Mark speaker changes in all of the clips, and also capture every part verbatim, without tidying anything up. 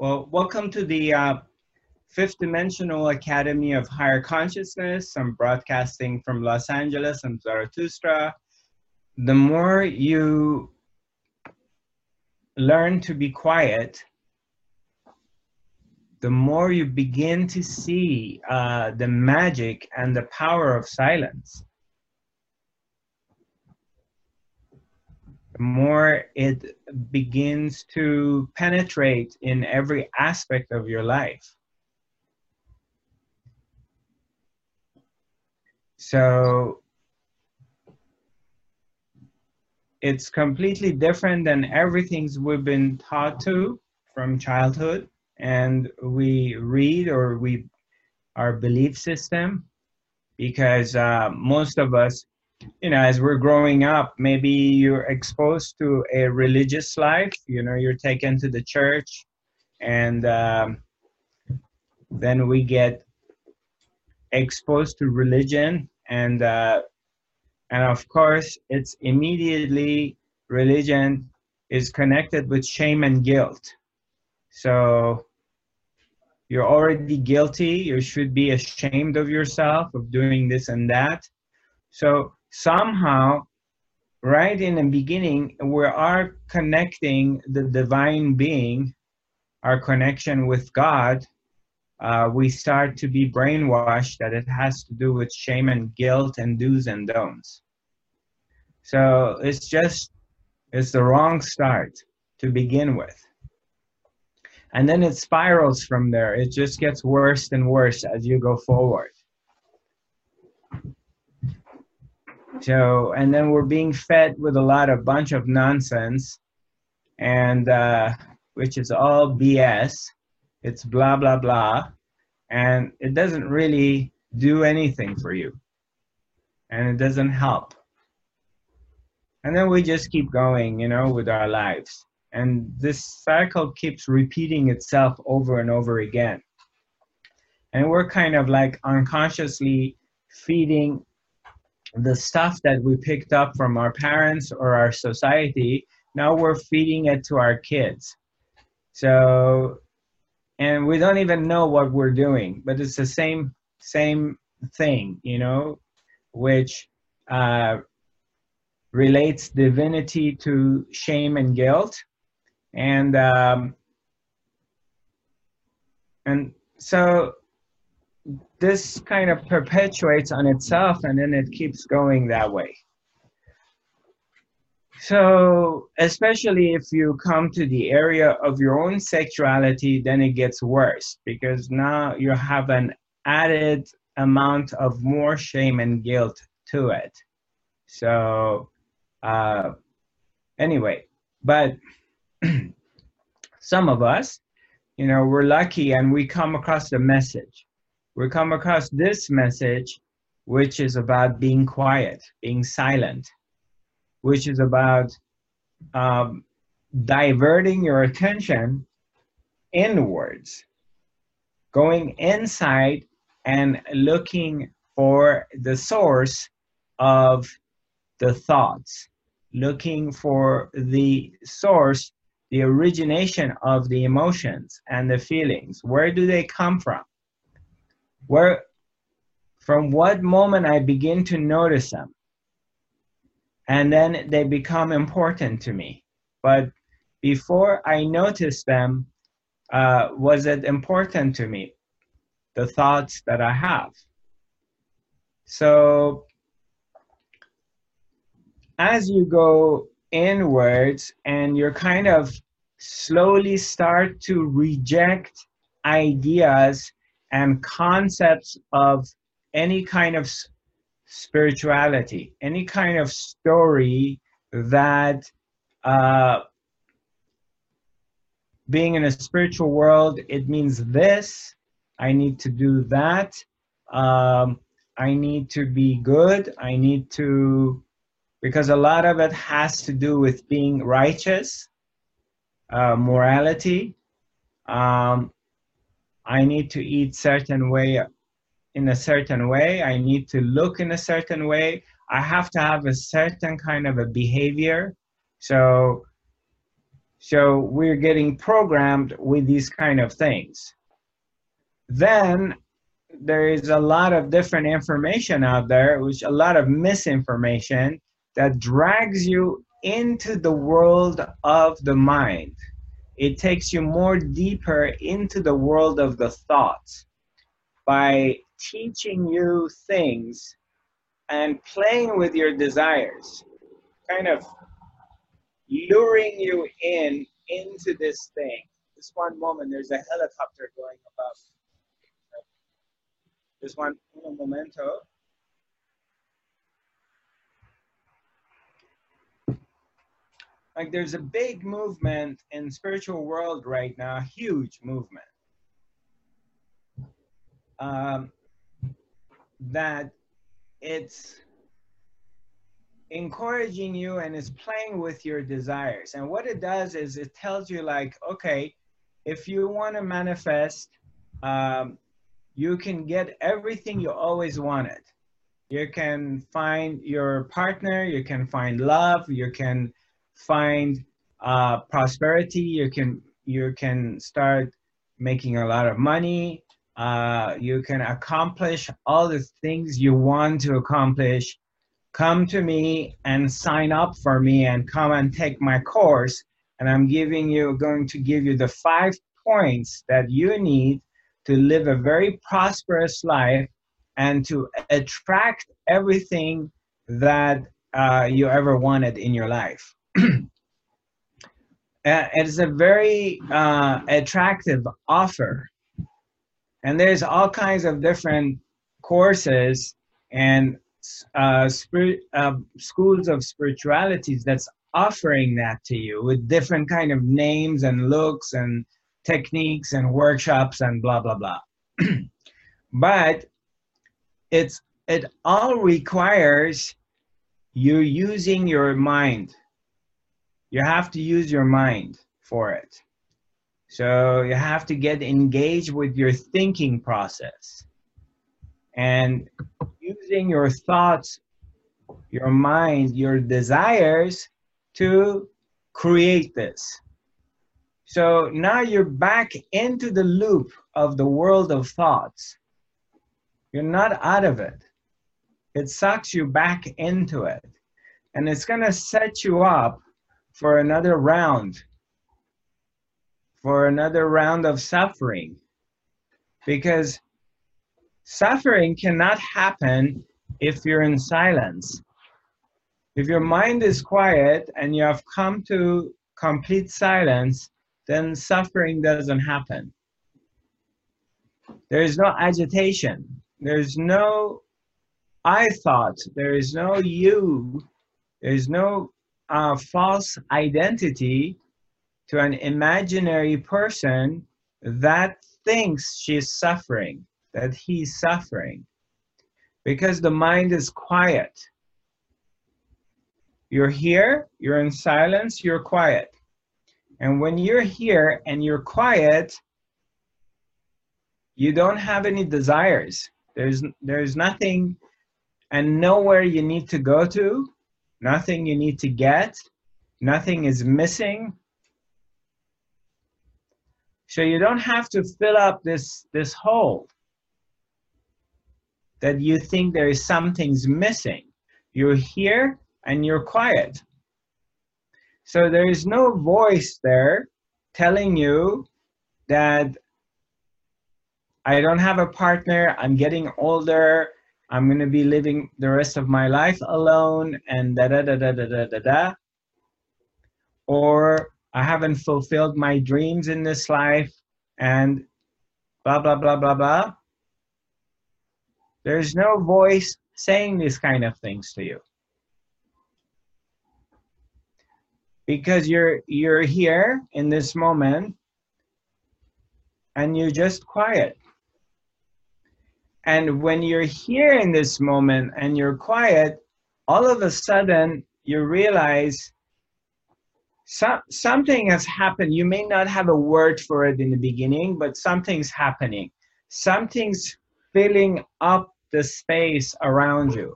Speaker 1: Well, welcome to the uh, Fifth Dimensional Academy of Higher Consciousness. I'm broadcasting from Los Angeles. I'm Zarathustra. The more you learn to be quiet, the more you begin to see uh, the magic and the power of silence. The more it begins to penetrate in every aspect of your life. So it's completely different than everything we've been taught to from childhood, and we read or we our belief system, because uh, most of us, you know, as we're growing up, maybe you're exposed to a religious life. You know, you're taken to the church, and um, then we get exposed to religion, and uh, and of course, it's immediately religion is connected with shame and guilt. So you're already guilty. You should be ashamed of yourself of doing this and that. So somehow, right in the beginning, we are connecting the divine being, our connection with God. Uh, we start to be brainwashed that it has to do with shame and guilt and do's and don'ts. So it's just, it's the wrong start to begin with. And then it spirals from there. It just gets worse and worse as you go forward. So, and then we're being fed with a lot of bunch of nonsense, and uh, which is all B S. It's blah, blah, blah. And it doesn't really do anything for you. And it doesn't help. And then we just keep going, you know, with our lives. And this cycle keeps repeating itself over and over again. And we're kind of like unconsciously feeding the stuff that we picked up from our parents or our society. Now we're feeding it to our kids. So, and we don't even know what we're doing, but it's the same, same thing, you know, which uh, relates divinity to shame and guilt. And, um, and so this kind of perpetuates on itself, and then it keeps going that way. So especially if you come to the area of your own sexuality, then it gets worse, because now you have an added amount of more shame and guilt to it. So uh, anyway, but some of us, you know, we're lucky and we come across the message. We come across this message, which is about being quiet, being silent, which is about um, diverting your attention inwards, going inside and looking for the source of the thoughts, looking for the source, the origination of the emotions and the feelings. Where do they come from? Where, from what moment I begin to notice them? And then they become important to me. But before I noticed them, uh, was it important to me? The thoughts that I have. So as you go inwards and you're kind of slowly start to reject ideas and concepts of any kind of spirituality, any kind of story that uh, being in a spiritual world, it means this, I need to do that, um, I need to be good, I need to, because a lot of it has to do with being righteous, uh, morality. Um, I need to eat certain way, in a certain way. I need to look in a certain way. I have to have a certain kind of a behavior. So, So we're getting programmed with these kind of things. Then there is a lot of different information out there, which a lot of misinformation that drags you into the world of the mind. It takes you more deeper into the world of the thoughts by teaching you things and playing with your desires, kind of luring you in into this thing. This one moment, there's a helicopter going above. This one, un momento. Like there's a big movement in spiritual world right now, huge movement. Um, that it's encouraging you and is playing with your desires. And what it does is it tells you like, okay, if you want to manifest, um, you can get everything you always wanted. You can find your partner, you can find love, you can find uh, prosperity, you can, you can start making a lot of money, uh, you can accomplish all the things you want to accomplish. Come to me and sign up for me and come and take my course, and I'm giving you, going to give you the five points that you need to live a very prosperous life and to attract everything that uh, you ever wanted in your life. It's a very uh, attractive offer. And there's all kinds of different courses and uh, spirit, uh, schools of spiritualities that's offering that to you with different kind of names and looks and techniques and workshops and blah, blah, blah. But it's, it all requires you using your mind. You have to use your mind for it. So you have to get engaged with your thinking process and using your thoughts, your mind, your desires to create this. So now you're back into the loop of the world of thoughts. You're not out of it. It sucks you back into it. And it's gonna set you up for another round, for another round of suffering. Because suffering cannot happen if you're in silence. If your mind is quiet and you have come to complete silence, then suffering doesn't happen. There is no agitation. There's no I thought. There is no you. There is no uh, false identity to an imaginary person that thinks she's suffering, that he's suffering, because the mind is quiet. You're here, you're in silence, you're quiet. And when you're here and you're quiet, you don't have any desires. There's, there's nothing and nowhere you need to go to, nothing you need to get, nothing is missing. So you don't have to fill up this, this hole that you think there is something's missing. You're here and you're quiet. So there is no voice there telling you that I don't have a partner, I'm getting older, I'm gonna be living the rest of my life alone, and da da da da da da da da. Or I haven't fulfilled my dreams in this life, and blah, blah, blah, blah, blah. There's no voice saying these kind of things to you. Because you're, you're here in this moment, and you're just quiet. And when you're here in this moment and you're quiet, all of a sudden you realize so, something has happened. You may not have a word for it in the beginning, but something's happening. Something's filling up the space around you.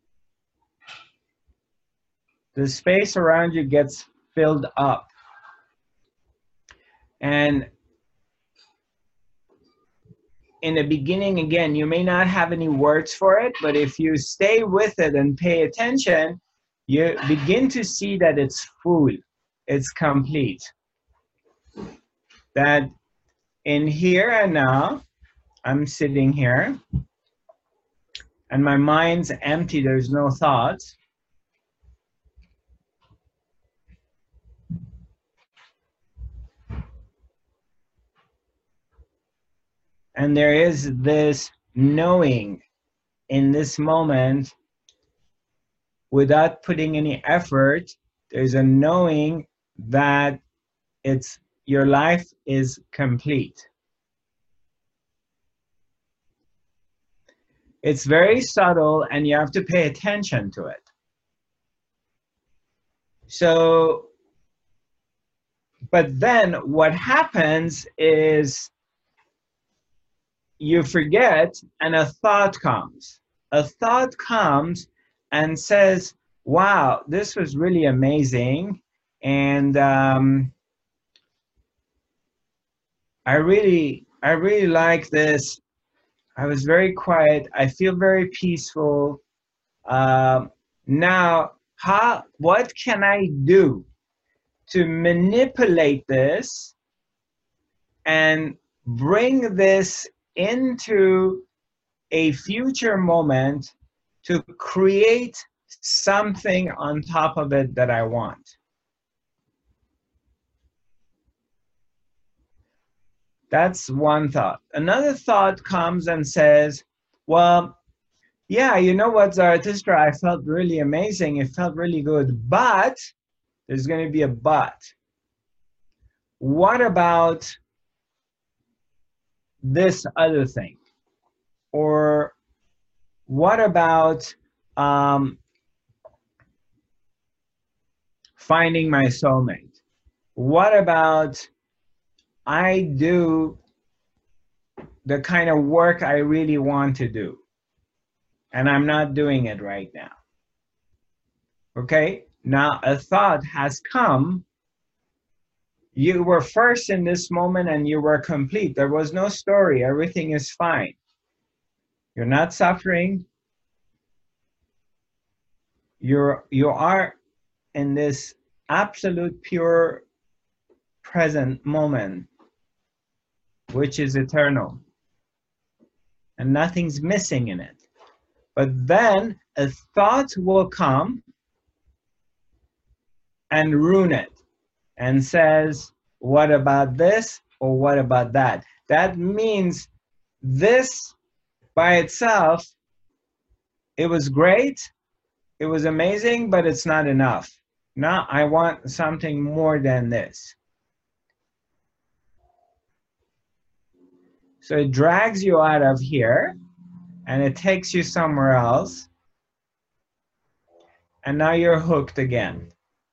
Speaker 1: The space around you gets filled up. And in the beginning, again, you may not have any words for it, but if you stay with it and pay attention, you begin to see that it's full, it's complete. That in here and now, I'm sitting here, and my mind's empty, there's no thoughts. And there is this knowing in this moment, without putting any effort, there's a knowing that it's your life is complete. It's very subtle and you have to pay attention to it. So, but then what happens is you forget and a thought comes. A thought comes and says, wow, this was really amazing. And um, I really, I really like this. I was very quiet. I feel very peaceful. Um, now, how, what can I do to manipulate this and bring this into a future moment to create something on top of it that I want? That's one thought. Another thought comes and says, well, yeah, you know what, Zarathustra, I felt really amazing. It felt really good, but there's going to be a but. What about this other thing? Or what about um, finding my soulmate? What about I do the kind of work I really want to do, and I'm not doing it right now? Okay, now a thought has come. You were first in this moment and you were complete. There was no story. Everything is fine. You're not suffering. You're, you are in this absolute pure present moment, which is eternal. And nothing's missing in it. But then a thought will come and ruin it and says, what about this or what about that? That means this by itself, it was great, it was amazing, but it's not enough. Now I want something more than this. So it drags you out of here and it takes you somewhere else. And now you're hooked again.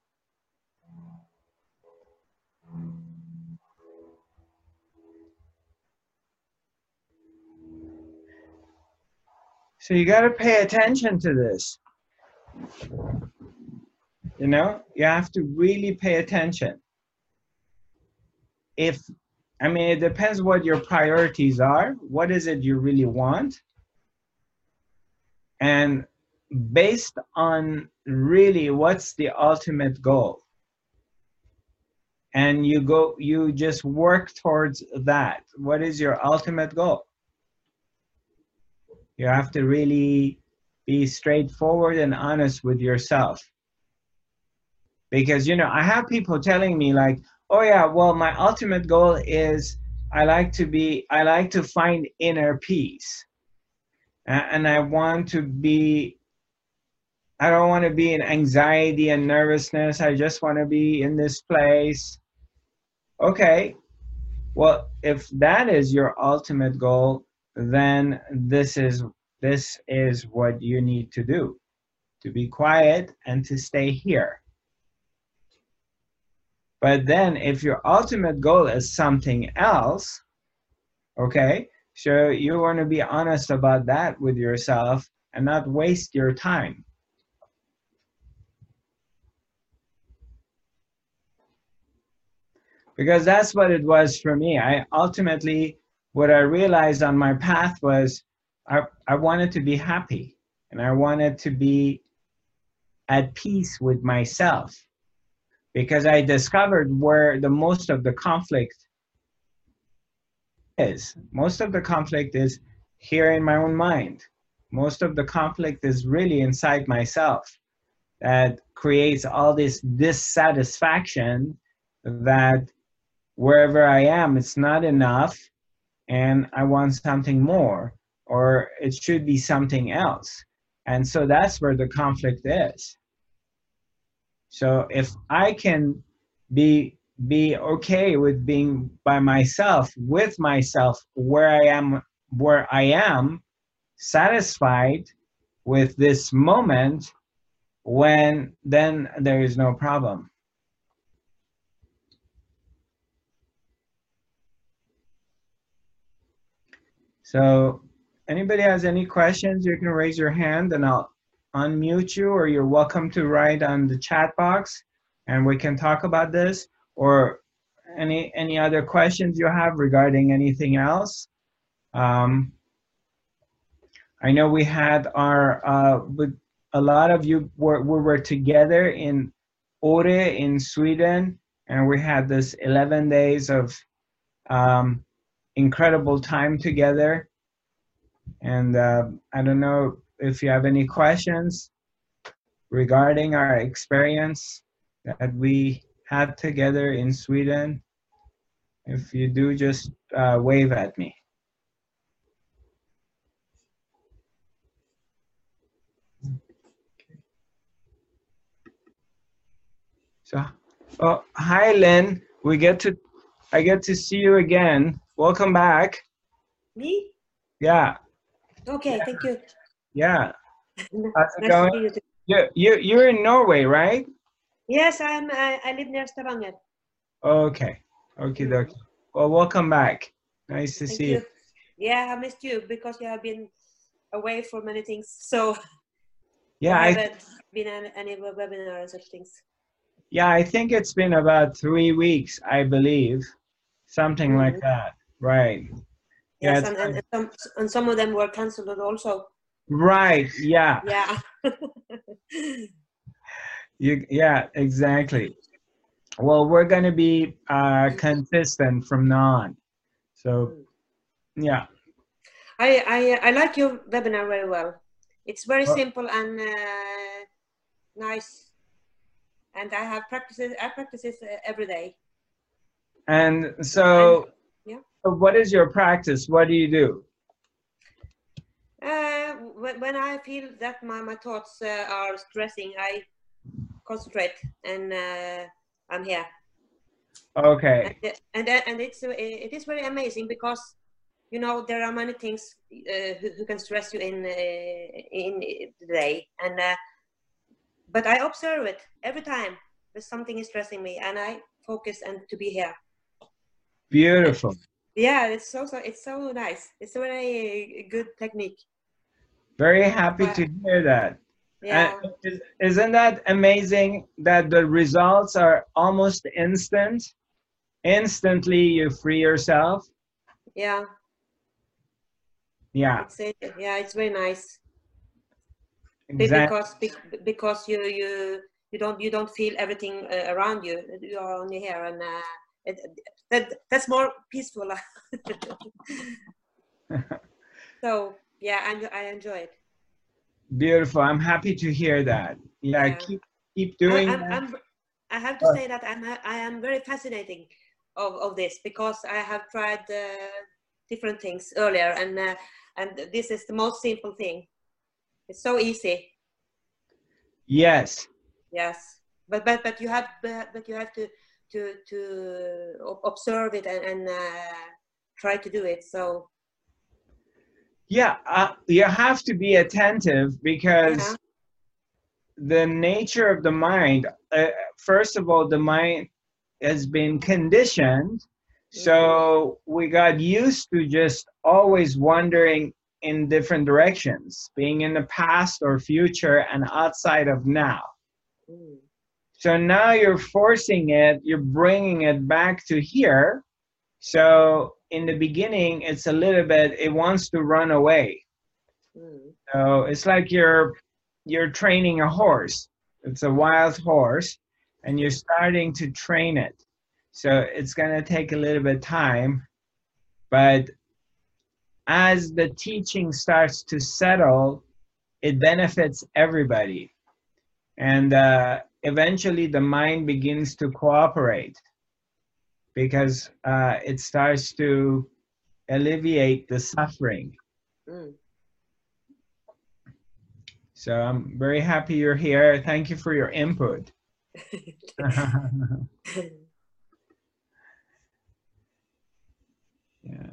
Speaker 1: So you got to pay attention to this. You know, you have to really pay attention. If, I mean, it depends what your priorities are. What is it you really want? And based on really what's the ultimate goal? And you go, you just work towards that. What is your ultimate goal? You have to really be straightforward and honest with yourself. Because, you know, I have people telling me like, oh yeah, well, my ultimate goal is I like to be, I like to find inner peace. And I want to be, I don't want to be in anxiety and nervousness. I just want to be in this place. Okay, well, if that is your ultimate goal, then this is, this is what you need to do. To be quiet and to stay here. But then if your ultimate goal is something else, okay, so you want to be honest about that with yourself and not waste your time. because that's what it was for me. I ultimately, what I realized on my path was I, I wanted to be happy, and I wanted to be at peace with myself, because I discovered where the most of the conflict is. Most of the conflict is here in my own mind. Most of the conflict is really inside myself, that creates all this dissatisfaction, that wherever I am, it's not enough, and I want something more, or it should be something else. And so that's where the conflict is. So if I can be be okay with being by myself, with myself, where I am, where I am, satisfied with this moment, when then there is no problem. So anybody has any questions, you can raise your hand and I'll unmute you, or you're welcome to write on the chat box and we can talk about this, or any any other questions you have regarding anything else. Um, I know we had our, uh, with a lot of you were, we were together in Ore in Sweden, and we had this eleven days of um, incredible time together. And uh, I don't know if you have any questions regarding our experience that we had together in Sweden. If you do, just uh, wave at me. So, oh, hi, Lynn. We get to, I get to see you again. Welcome back.
Speaker 2: Me?
Speaker 1: Yeah.
Speaker 2: Okay,
Speaker 1: yeah.
Speaker 2: thank you.
Speaker 1: Yeah. How's it
Speaker 2: Nice
Speaker 1: going?
Speaker 2: to see you too.
Speaker 1: You, you, you're in Norway, right?
Speaker 2: Yes, I'm. I, I live near Stavanger.
Speaker 1: Okay. Okay,
Speaker 2: Mm.
Speaker 1: dokie. Well, welcome back. Nice to
Speaker 2: Thank
Speaker 1: see
Speaker 2: you.
Speaker 1: you.
Speaker 2: Yeah, I missed you because you have been away for many things. So
Speaker 1: Yeah,
Speaker 2: I
Speaker 1: I
Speaker 2: haven't been on any webinar and such things.
Speaker 1: Yeah, I think it's been about three weeks, I believe. Something
Speaker 2: Mm.
Speaker 1: like that. Right.
Speaker 2: Yes,
Speaker 1: Yeah,
Speaker 2: and, and, and, some, and some of them were cancelled also.
Speaker 1: right. Yeah.
Speaker 2: Yeah.
Speaker 1: You, yeah, exactly. Well, we're going to be uh, consistent from now on. So, yeah.
Speaker 2: I, I, I like your webinar very well. It's very
Speaker 1: Well,
Speaker 2: simple and uh, nice. And I have practices, I practice it every day.
Speaker 1: and so,
Speaker 2: And, yeah.
Speaker 1: what is your practice? What do you do?
Speaker 2: Uh, when, when I feel that my, my thoughts uh, are stressing, I concentrate and uh, I'm here.
Speaker 1: Okay.
Speaker 2: And and, and it's it is very amazing because you know there are many things uh, who, who can stress you in uh, in the day, and uh, but I observe it every time there's something is stressing me, and I focus and to be here.
Speaker 1: Beautiful.
Speaker 2: And, yeah, it's so so it's so nice. It's a very good technique.
Speaker 1: Very happy
Speaker 2: But,
Speaker 1: to hear that.
Speaker 2: yeah.
Speaker 1: And is, isn't that amazing that the results are almost instant? Instantly you free yourself.
Speaker 2: Yeah.
Speaker 1: Yeah.
Speaker 2: It's a, yeah, it's very nice.
Speaker 1: Exactly.
Speaker 2: Because because you you you don't you don't feel everything uh, around you. You are only here, and uh, it, that that's more peaceful. So yeah, and I enjoy it.
Speaker 1: Beautiful. I'm happy to hear that. Yeah,
Speaker 2: Yeah.
Speaker 1: keep keep
Speaker 2: I,
Speaker 1: doing
Speaker 2: I'm,
Speaker 1: that.
Speaker 2: I'm I have to say that I'm I am very fascinating of, of this because I have tried uh, different things earlier, and uh, and this is the most simple thing. It's so easy.
Speaker 1: Yes.
Speaker 2: Yes, but but but you have but you have to to to observe it and, and uh, try to do it. So
Speaker 1: yeah, uh, you have to be attentive because
Speaker 2: yeah.
Speaker 1: the nature of the mind. Uh, first of all, the mind has been conditioned, so mm. we got used to just always wandering in different directions, being in the past or future and outside of now. Mm. So now you're forcing it, you're bringing it back to here. So in the beginning, it's a little bit, it wants to run away.
Speaker 2: Mm.
Speaker 1: So it's like you're, you're training a horse. It's a wild horse, and you're starting to train it. So it's going to take a little bit of time, but as the teaching starts to settle, it benefits everybody. And uh, eventually the mind begins to cooperate because uh, it starts to alleviate the suffering.
Speaker 2: Mm.
Speaker 1: So I'm very happy you're here. Thank you for your input. Yeah.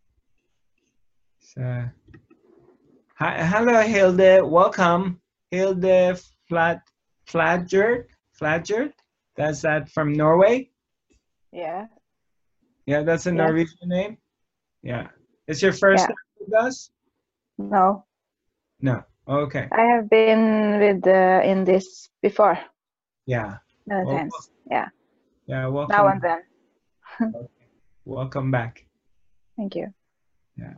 Speaker 1: So, hi, hello, Hilde. Welcome, Hilde Flat Flatjert. Flatjert. That's that from Norway.
Speaker 3: Yeah.
Speaker 1: Yeah, that's a
Speaker 3: Yeah.
Speaker 1: Norwegian name. Yeah. It's your first
Speaker 3: Yeah.
Speaker 1: time with us?
Speaker 3: No,
Speaker 1: No. Okay.
Speaker 3: I have been with uh, in this before
Speaker 1: Yeah.
Speaker 3: many
Speaker 1: Well,
Speaker 3: times. Yeah,
Speaker 1: Yeah. Welcome.
Speaker 3: now and then.
Speaker 1: Welcome back.
Speaker 3: Thank you.
Speaker 1: Yeah.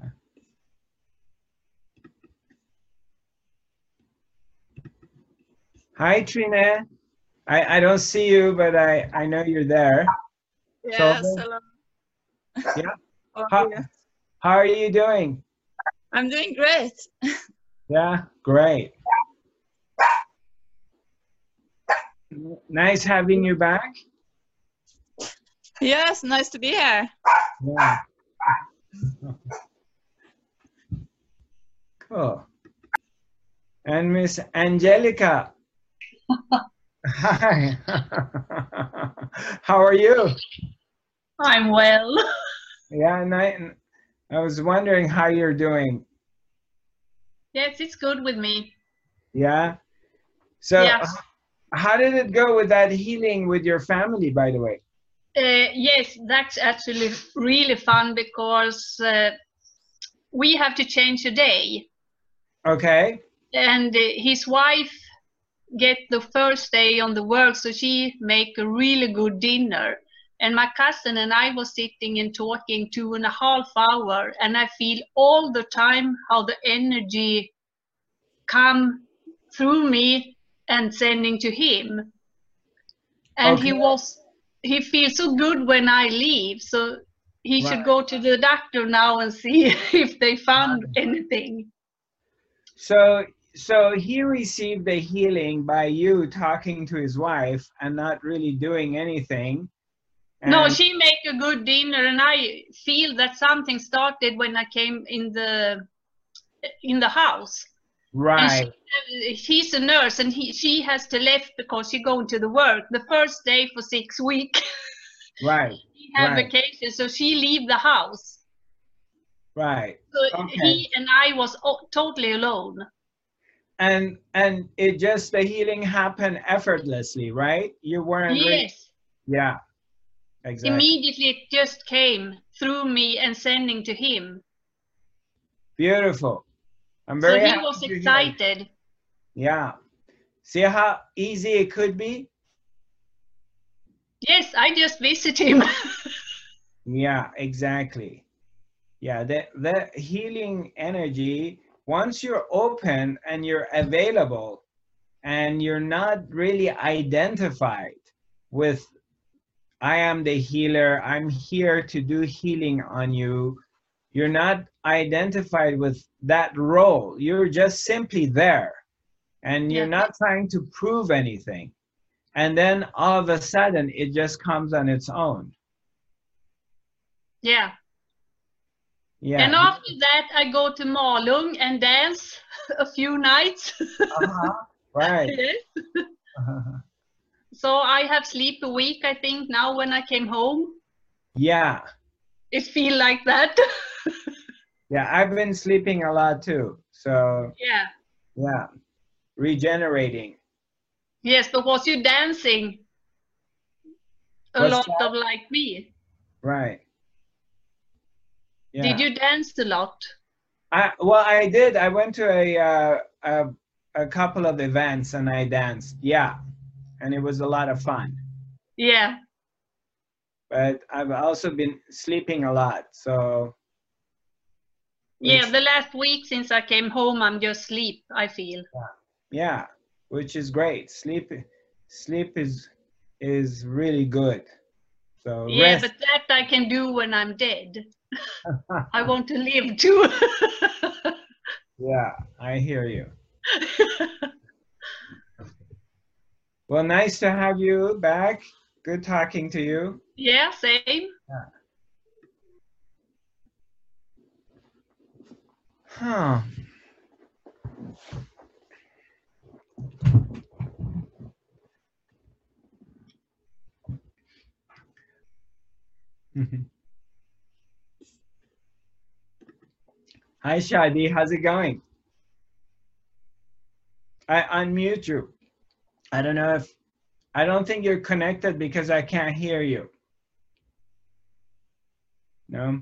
Speaker 1: Hi, Trina. I, I don't see you, but I, I know you're there.
Speaker 4: Yes,
Speaker 1: So-
Speaker 4: hello.
Speaker 1: Yeah.
Speaker 4: How
Speaker 1: How,
Speaker 4: are you?
Speaker 1: how are you doing?
Speaker 4: I'm doing great.
Speaker 1: Yeah, great. Nice having you back.
Speaker 4: Yes, nice to be here.
Speaker 1: Yeah. Cool. And Miss Angelica. Hi. How are you?
Speaker 5: I'm well.
Speaker 1: Yeah, and I, I was wondering how you're doing.
Speaker 5: Yes, it's good with me.
Speaker 1: Yeah. So
Speaker 5: Yes.
Speaker 1: how did it go with that healing with your family, by the way?
Speaker 5: Uh, yes, that's actually really fun because uh, we have to change a day.
Speaker 1: Okay.
Speaker 5: And uh, his wife get the first day on the work, so she make a really good dinner. And my cousin and I was sitting and talking two and a half hour, and I feel all the time how the energy come through me and sending to him. And he
Speaker 1: Okay.
Speaker 5: was, he feels so good when I leave. So he should
Speaker 1: Right.
Speaker 5: go to the doctor now and see if they found anything.
Speaker 1: So so he received the healing by you talking to his wife and not really doing anything.
Speaker 5: No,
Speaker 1: And-
Speaker 5: she make a good dinner, and I feel that something started when I came in the in the house.
Speaker 1: Right.
Speaker 5: And she, she's a nurse, and he, she has to left because she going to the work the first day for six weeks.
Speaker 1: Right.
Speaker 5: He have
Speaker 1: Right.
Speaker 5: vacation, so she leave the house.
Speaker 1: Right.
Speaker 5: So
Speaker 1: Okay.
Speaker 5: he and I was o- totally alone.
Speaker 1: And and it just the healing happened effortlessly, right? You weren't really,
Speaker 5: Yes,
Speaker 1: yeah. Exactly.
Speaker 5: immediately it just came through me and sending to him.
Speaker 1: Beautiful. I'm
Speaker 5: So
Speaker 1: very
Speaker 5: he
Speaker 1: happy
Speaker 5: was
Speaker 1: to hear.
Speaker 5: excited.
Speaker 1: Yeah. See how easy it could be?
Speaker 5: Yes, I just visit him.
Speaker 1: Yeah, exactly. Yeah, the, the healing energy, once you're open and you're available and you're not really identified with, I am the healer, I'm here to do healing on you. You're not identified with that role. You're just simply there and you're
Speaker 5: Yeah.
Speaker 1: not trying to prove anything. And then all of a sudden it just comes on its own.
Speaker 5: Yeah.
Speaker 1: Yeah.
Speaker 5: And after that, I go to Malung and dance a few nights.
Speaker 1: Uh-huh. Right.
Speaker 5: Yes.
Speaker 1: Uh-huh.
Speaker 5: So I have sleep a week, I think, now when I came home.
Speaker 1: Yeah.
Speaker 5: It feel like that.
Speaker 1: Yeah, I've been sleeping a lot too. So
Speaker 5: Yeah.
Speaker 1: yeah, regenerating.
Speaker 5: Yes, but was you dancing a
Speaker 1: What's
Speaker 5: lot
Speaker 1: that?
Speaker 5: of like me?
Speaker 1: Right. Yeah.
Speaker 5: Did you dance a lot?
Speaker 1: I, well, I did. I went to a, uh, a a couple of events and I danced. Yeah, and it was a lot of fun.
Speaker 5: Yeah.
Speaker 1: But I've also been sleeping a lot, so.
Speaker 5: Yeah,
Speaker 1: which-
Speaker 5: the last week since I came home, I'm just sleep, I feel.
Speaker 1: Yeah, which is great. Sleep, sleep is is really good. So
Speaker 5: Yeah,
Speaker 1: rest.
Speaker 5: but that I can do when I'm dead. I want to live too.
Speaker 1: Yeah, I hear you. Well, nice to have you back. Good talking to you.
Speaker 5: Yeah, same.
Speaker 1: Huh. Hi, Shadi. How's it going? I unmute you. I don't know if, I don't think you're connected because I can't hear you. No?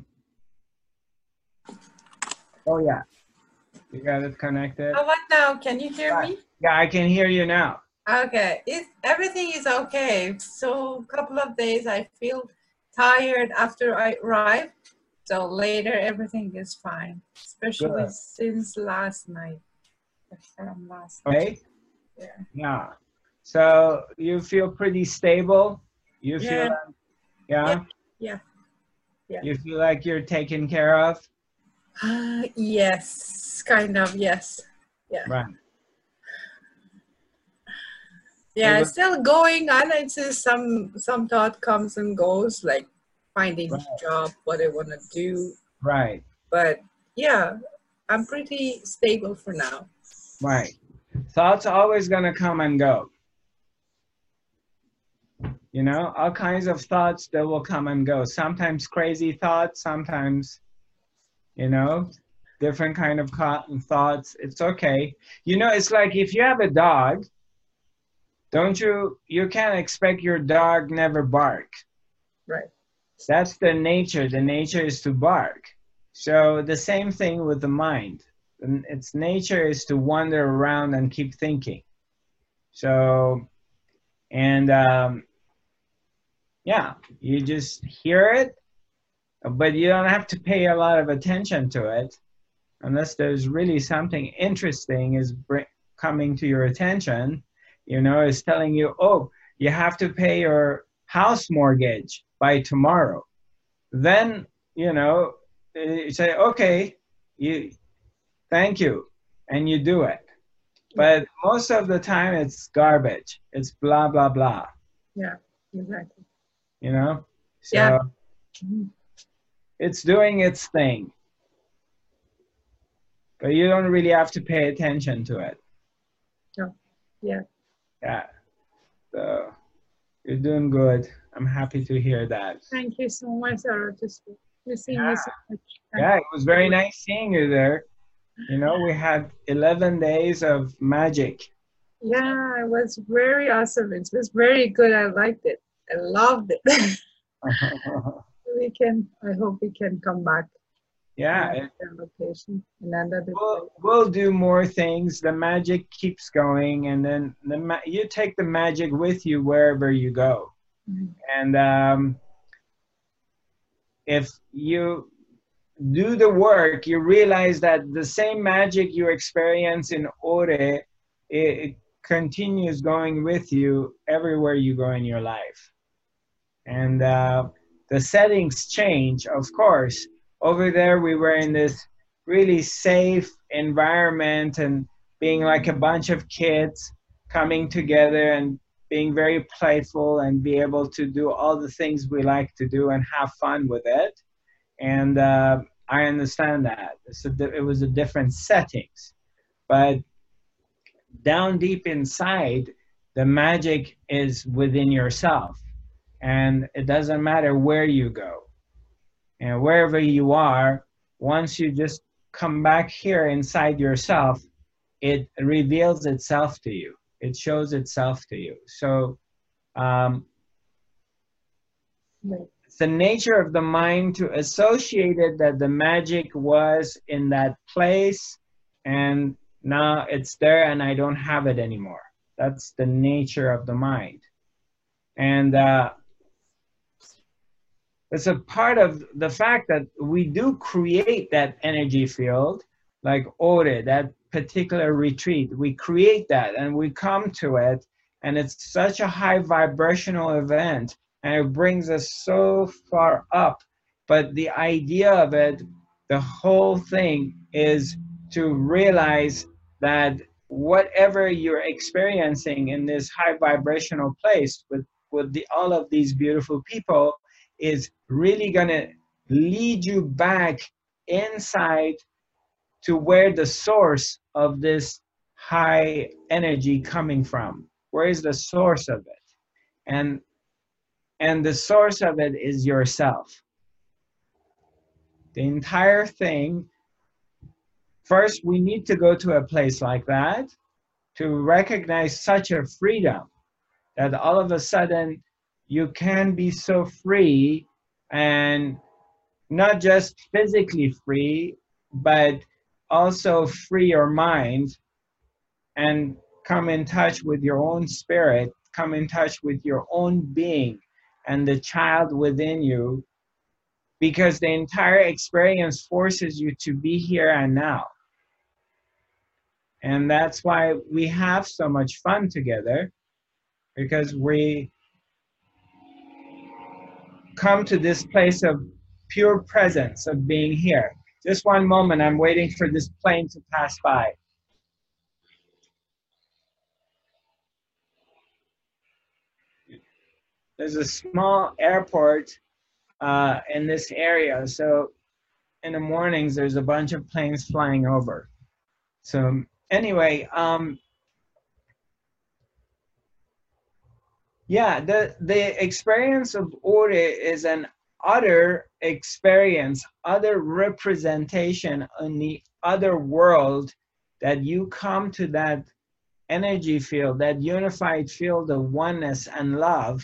Speaker 1: Oh, yeah. You got it connected?
Speaker 6: How about now? Can you hear
Speaker 1: Right.
Speaker 6: me?
Speaker 1: Yeah, I can hear you now.
Speaker 6: Okay, it, everything is okay. So a couple of days I feel tired after I arrive. So later everything is fine, especially
Speaker 1: Good.
Speaker 6: since last night. From last
Speaker 1: Okay.
Speaker 6: night. Yeah.
Speaker 1: Yeah. So you feel pretty stable? You feel
Speaker 6: Yeah.
Speaker 1: like, yeah?
Speaker 6: Yeah. Yeah.
Speaker 1: You feel like you're taken care of?
Speaker 6: Uh, yes, kind of, yes. Yeah.
Speaker 1: Right.
Speaker 6: Yeah,
Speaker 1: It
Speaker 6: it's still going on. It's just some some thought comes and goes, like finding
Speaker 1: Right.
Speaker 6: a job, what I want to do.
Speaker 1: Right.
Speaker 6: But yeah, I'm pretty stable for now.
Speaker 1: Right. Thoughts always gonna come and go. You know, all kinds of thoughts that will come and go. Sometimes crazy thoughts, sometimes, you know, different kind of thoughts. It's okay. You know, it's like if you have a dog, don't you, you can't expect your dog never bark.
Speaker 6: Right.
Speaker 1: That's the nature. The nature is to bark. So the same thing with the mind. Its nature is to wander around and keep thinking. So, and um, yeah, you just hear it, but you don't have to pay a lot of attention to it unless there's really something interesting is coming to your attention. You know, it's telling you, oh, you have to pay your house mortgage by tomorrow. Then, you know, you say, okay, you, thank you, and you do it. But most of the time it's garbage. It's blah, blah, blah.
Speaker 6: Yeah, exactly.
Speaker 1: You know? So
Speaker 6: yeah.
Speaker 1: It's doing its thing. But you don't really have to pay attention to it.
Speaker 6: No. Yeah.
Speaker 1: Yeah. So you're doing good. I'm happy to hear that.
Speaker 6: Thank you so much, Sarah. Just missing
Speaker 1: Yeah.
Speaker 6: you so much.
Speaker 1: Yeah, it was very nice seeing you there. You know, we had eleven days of magic.
Speaker 6: Yeah, it was very awesome. It was very good. I liked it. I loved it. We can, I hope we can come back.
Speaker 1: Yeah.
Speaker 6: To another location, another
Speaker 1: we'll, we'll do more things. The magic keeps going, and then the ma you take the magic with you wherever you go. Mm-hmm. And um, if you do the work, you realize that the same magic you experience in Ore, it, it continues going with you everywhere you go in your life. And uh, the settings change, of course. Over there, we were in this really safe environment and being like a bunch of kids coming together and being very playful and be able to do all the things we like to do and have fun with it. And uh, I understand that. So it was a different settings. But down deep inside, the magic is within yourself. And it doesn't matter where you go. And wherever you are, once you just come back here inside yourself, it reveals itself to you. It shows itself to you. So um,
Speaker 6: right.
Speaker 1: It's the nature of the mind to associate it that the magic was in that place, and now it's there and I don't have it anymore. That's the nature of the mind. And uh, it's a part of the fact that we do create that energy field, like Ore, that particular retreat. We create that and we come to it, and it's such a high vibrational event, and it brings us so far up. But the idea of it, the whole thing is to realize that whatever you're experiencing in this high vibrational place with, with the, all of these beautiful people is really gonna lead you back inside to where the source of this high energy coming from. Where is the source of it? And, and the source of it is yourself. The entire thing, first we need to go to a place like that to recognize such a freedom that all of a sudden you can be so free, and not just physically free, but also free your mind and come in touch with your own spirit, come in touch with your own being and the child within you, because the entire experience forces you to be here and now. And that's why we have so much fun together, because we come to this place of pure presence, of being here. Just one moment, I'm waiting for this plane to pass by. There's a small airport uh, in this area, so in the mornings there's a bunch of planes flying over. So anyway, um, yeah, the, the experience of Ore is an other experience, other representation in the other world, that you come to that energy field, that unified field of oneness and love,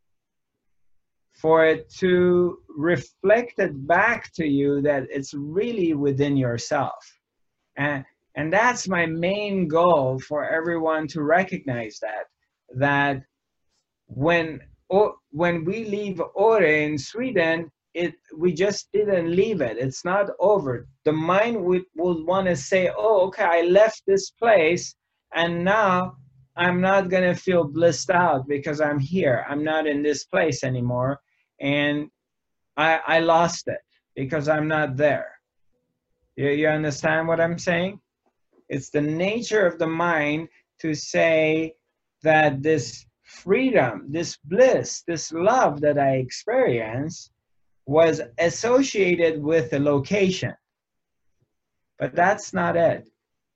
Speaker 1: for it to reflect it back to you that it's really within yourself. And, and that's my main goal, for everyone to recognize that, that when when we leave Ore in Sweden, it we just didn't leave it. It's not over. The mind would, would want to say, oh, okay, I left this place and now I'm not going to feel blissed out because I'm here. I'm not in this place anymore. And I, I lost it because I'm not there. You, you understand what I'm saying? It's the nature of the mind to say that this freedom, this bliss, this love that I experienced was associated with a location. But that's not it.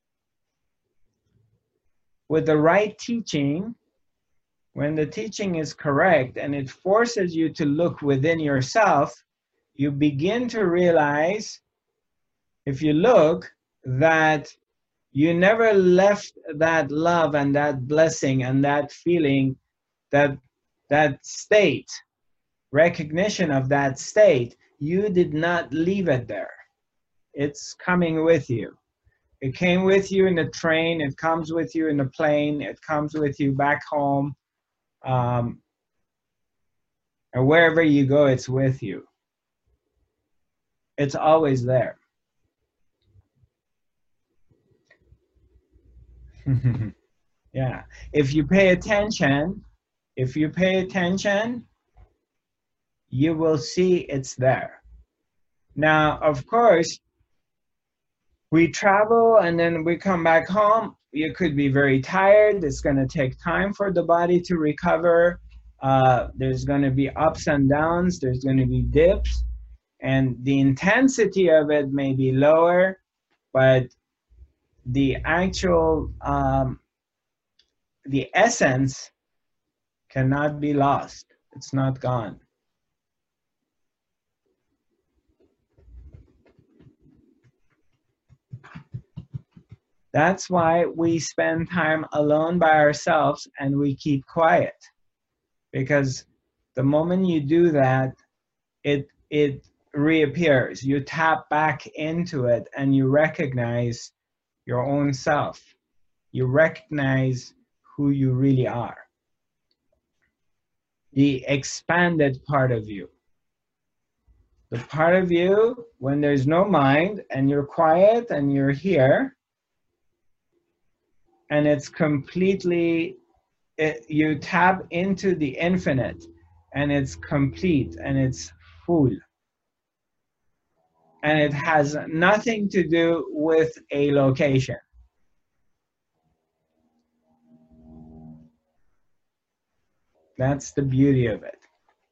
Speaker 1: With the right teaching, when the teaching is correct and it forces you to look within yourself, you begin to realize, if you look, that you never left that love and that blessing and that feeling, that that state, recognition of that state, you did not leave it there. It's coming with you. It came with you in the train, it comes with you in the plane, it comes with you back home. Um, and wherever you go, it's with you. It's always there. Yeah, if you pay attention, if you pay attention, you will see it's there. Now, of course, we travel and then we come back home. You could be very tired. It's going to take time for the body to recover. Uh, there's going to be ups and downs. There's going to be dips. And the intensity of it may be lower, but the actual, um, the essence cannot be lost. It's not gone. That's why we spend time alone by ourselves and we keep quiet. Because the moment you do that, it, it reappears. You tap back into it and you recognize your own self. You recognize who you really are. The expanded part of you. The part of you when there's no mind and you're quiet and you're here and it's completely, it, you tap into the infinite and it's complete and it's full. And it has nothing to do with a location. That's the beauty of it.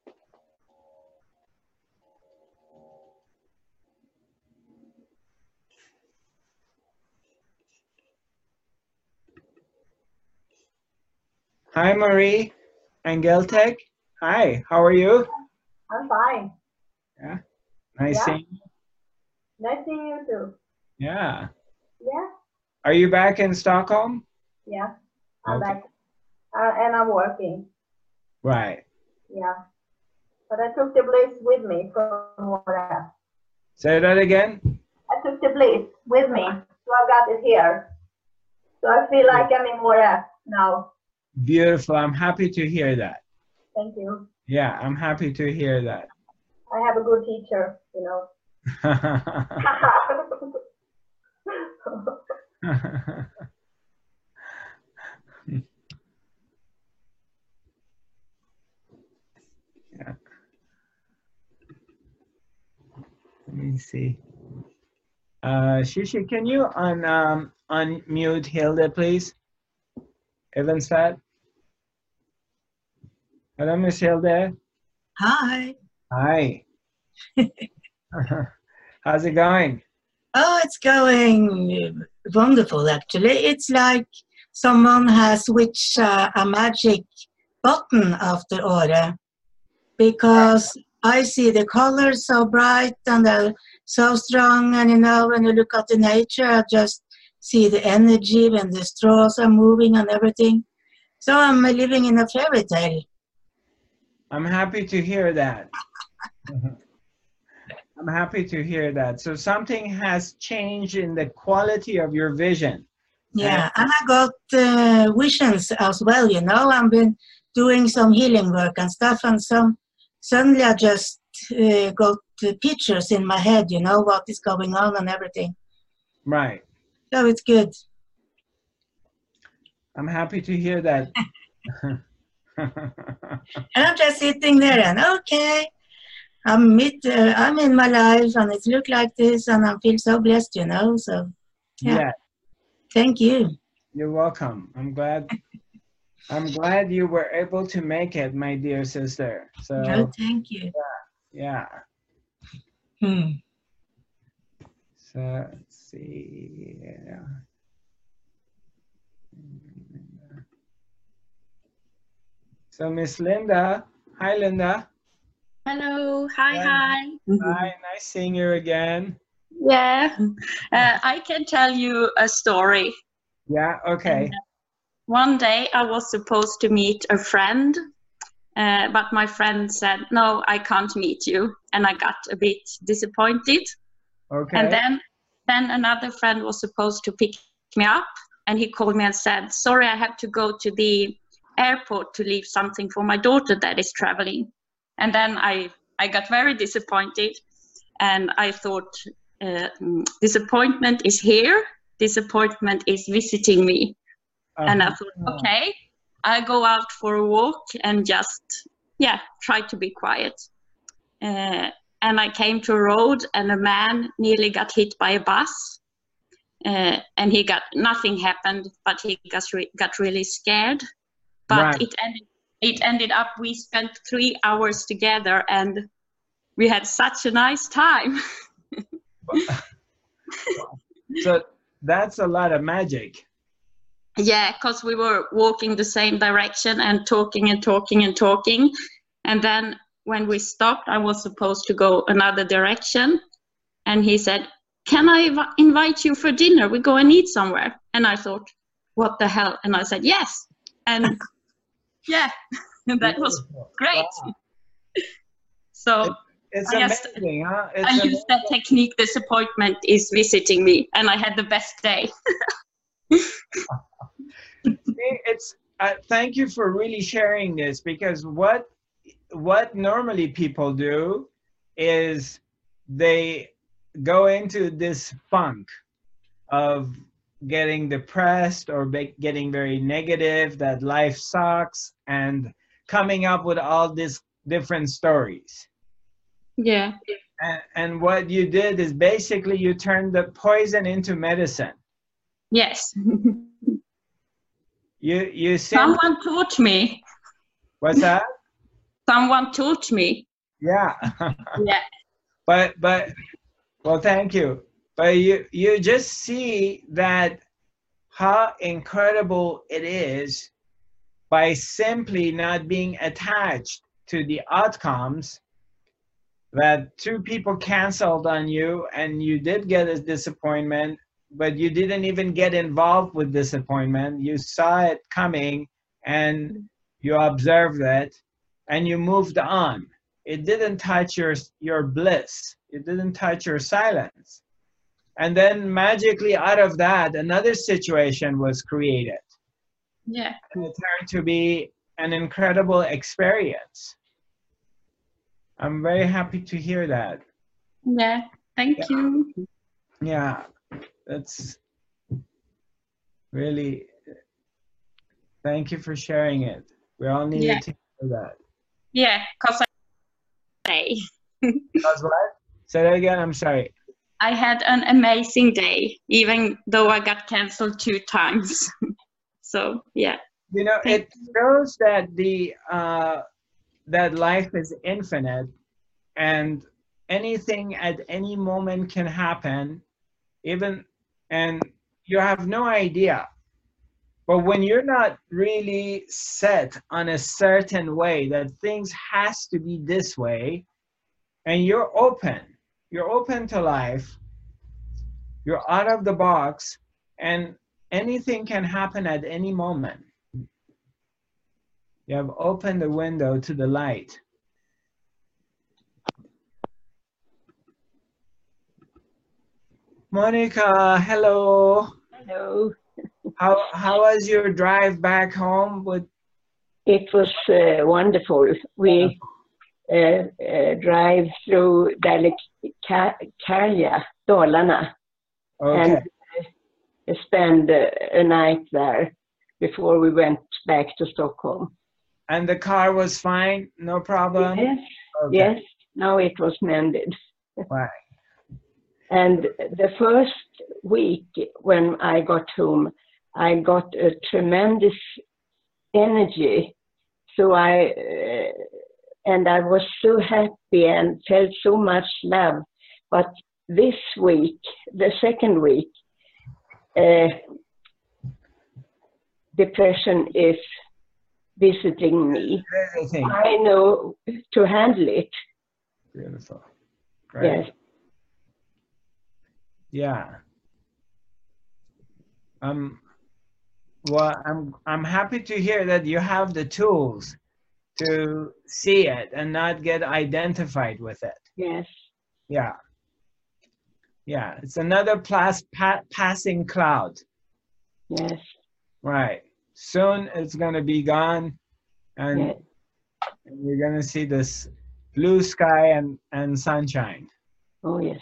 Speaker 1: Hi, Marie Angeltek. Hi, how are you?
Speaker 7: I'm fine.
Speaker 1: Yeah, nice
Speaker 7: Yeah.
Speaker 1: seeing you.
Speaker 7: Nice seeing you too.
Speaker 1: Yeah.
Speaker 7: Yeah,
Speaker 1: Are you back in Stockholm?
Speaker 7: yeah. I'm
Speaker 1: Okay.
Speaker 7: back. Uh, and I'm working.
Speaker 1: Right.
Speaker 7: Yeah. But I took the bliss with me from where
Speaker 1: Say that again.
Speaker 7: I took the bliss with me. So I got it here. So I feel like I'm in Mora now.
Speaker 1: Beautiful. I'm happy to hear that.
Speaker 7: Thank you.
Speaker 1: Yeah, I'm happy to hear that.
Speaker 7: I have a good teacher, you know.
Speaker 1: Yeah. Let me see. Uh, Shishi, can you un, um, unmute Hilde, please? Evanstad? Hello, Miss Hilde.
Speaker 8: Hi.
Speaker 1: Hi. How's it going?
Speaker 8: Oh, it's going wonderful, actually. It's like someone has switched uh, a magic button after Åre, because I see the colors so bright and they're so strong. And, you know, when you look at the nature, I just see the energy when the straws are moving and everything. So I'm living in a fairy tale.
Speaker 1: I'm happy to hear that. I'm happy to hear that. So something has changed in the quality of your vision.
Speaker 8: Yeah, and I got uh, visions as well, you know. I've been doing some healing work and stuff, and some suddenly I just uh, got uh, pictures in my head, you know, what is going on and everything.
Speaker 1: Right.
Speaker 8: So it's good.
Speaker 1: I'm happy to hear that.
Speaker 8: And I'm just sitting there and okay, I'm mid, uh, I'm in my life and it look like this and I feel so blessed, you know. So yeah,
Speaker 1: Yeah,
Speaker 8: thank you.
Speaker 1: you're welcome. I'm glad. I'm glad you were able to make it, my dear sister. So
Speaker 8: Oh, thank you.
Speaker 1: yeah.
Speaker 8: Hmm.
Speaker 1: So let's see. Yeah. So Miss Linda. Hi, Linda.
Speaker 9: Hello, hi,
Speaker 1: Yeah.
Speaker 9: hi.
Speaker 1: Hi, nice seeing you again.
Speaker 9: Yeah, uh, I can tell you a story.
Speaker 1: Yeah, okay.
Speaker 9: One day I was supposed to meet a friend, uh, but my friend said, no, I can't meet you. And I got a bit disappointed.
Speaker 1: Okay.
Speaker 9: And then, then another friend was supposed to pick me up, and he called me and said, sorry, I have to go to the airport to leave something for my daughter that is traveling. And then I, I got very disappointed, and I thought, uh, disappointment is here, disappointment is visiting me. Uh-huh. And I thought, okay, I'll go out for a walk and just, yeah, try to be quiet. Uh, and I came to a road, and a man nearly got hit by a bus. Uh, and he got, nothing happened, but he got, re- got really scared. But
Speaker 1: Right.
Speaker 9: it ended, it ended up, we spent three hours together, and we had such a nice time.
Speaker 1: So that's a lot of magic.
Speaker 9: Yeah, because we were walking the same direction and talking and talking and talking. And then when we stopped, I was supposed to go another direction. And he said, can I inv- invite you for dinner? We go and eat somewhere. And I thought, what the hell? And I said, yes. And yeah, that was great.
Speaker 1: Wow.
Speaker 9: So
Speaker 1: It, it's
Speaker 9: I guess
Speaker 1: amazing, huh? It's
Speaker 9: I
Speaker 1: amazing.
Speaker 9: used that technique, disappointment is visiting me. And I had the best day.
Speaker 1: See, it's uh, thank you for really sharing this, because what what normally people do is they go into this funk of getting depressed or be, getting very negative, that life sucks, and coming up with all these different stories.
Speaker 5: Yeah.
Speaker 1: And, and what you did is basically you turned the poison into medicine.
Speaker 5: Yes.
Speaker 1: You you simply,
Speaker 5: Someone taught me.
Speaker 1: what's that?
Speaker 5: Someone taught me.
Speaker 1: Yeah.
Speaker 5: Yeah.
Speaker 1: But but well, thank you. But you you just see that how incredible it is by simply not being attached to the outcomes, that two people canceled on you and you did get a disappointment, but you didn't even get involved with disappointment. You saw it coming and you observed it and you moved on. It didn't touch your, your bliss. It didn't touch your silence. And then magically out of that, another situation was created.
Speaker 5: Yeah.
Speaker 1: And it turned to be an incredible experience. I'm very happy to hear that.
Speaker 5: Yeah. Thank
Speaker 1: Yeah.
Speaker 5: you.
Speaker 1: Yeah, that's really, thank you for sharing it. We all needed
Speaker 5: Yeah.
Speaker 1: to hear that.
Speaker 5: Yeah, because I
Speaker 1: Because what? Say that again, I'm sorry.
Speaker 5: I had an amazing day, even though I got canceled two times. So yeah.
Speaker 1: You know,
Speaker 5: Thank
Speaker 1: it shows that the uh, that life is infinite and anything at any moment can happen, even, and you have no idea. But when you're not really set on a certain way, that things has to be this way, and you're open, you're open to life, you're out of the box, and anything can happen at any moment. You have opened the window to the light. Monica, hello.
Speaker 10: Hello.
Speaker 1: How how was your drive back home? With
Speaker 10: It was uh, wonderful. We uh, uh, drive through Dalekarlia, Dalarna,
Speaker 1: okay,
Speaker 10: and uh, spend uh, a night there before we went back to Stockholm.
Speaker 1: and the car was fine, no problem.
Speaker 10: Yes,
Speaker 1: Okay.
Speaker 10: yes. Now it was mended.
Speaker 1: Right.
Speaker 10: And the first week when I got home, I got a tremendous energy. So I, uh, and I was so happy and felt so much love. But this week, the second week, uh, depression is visiting me.
Speaker 1: Everything.
Speaker 10: I know to handle it.
Speaker 1: Beautiful. Right.
Speaker 10: Yes.
Speaker 1: Yeah. Um. Well, I'm I'm happy to hear that you have the tools to see it and not get identified with it.
Speaker 10: Yes.
Speaker 1: Yeah. Yeah. It's another plus pa passing cloud.
Speaker 10: Yes.
Speaker 1: Right. Soon it's gonna be gone, and
Speaker 10: Yes.
Speaker 1: you're gonna see this blue sky and and sunshine.
Speaker 10: Oh yes.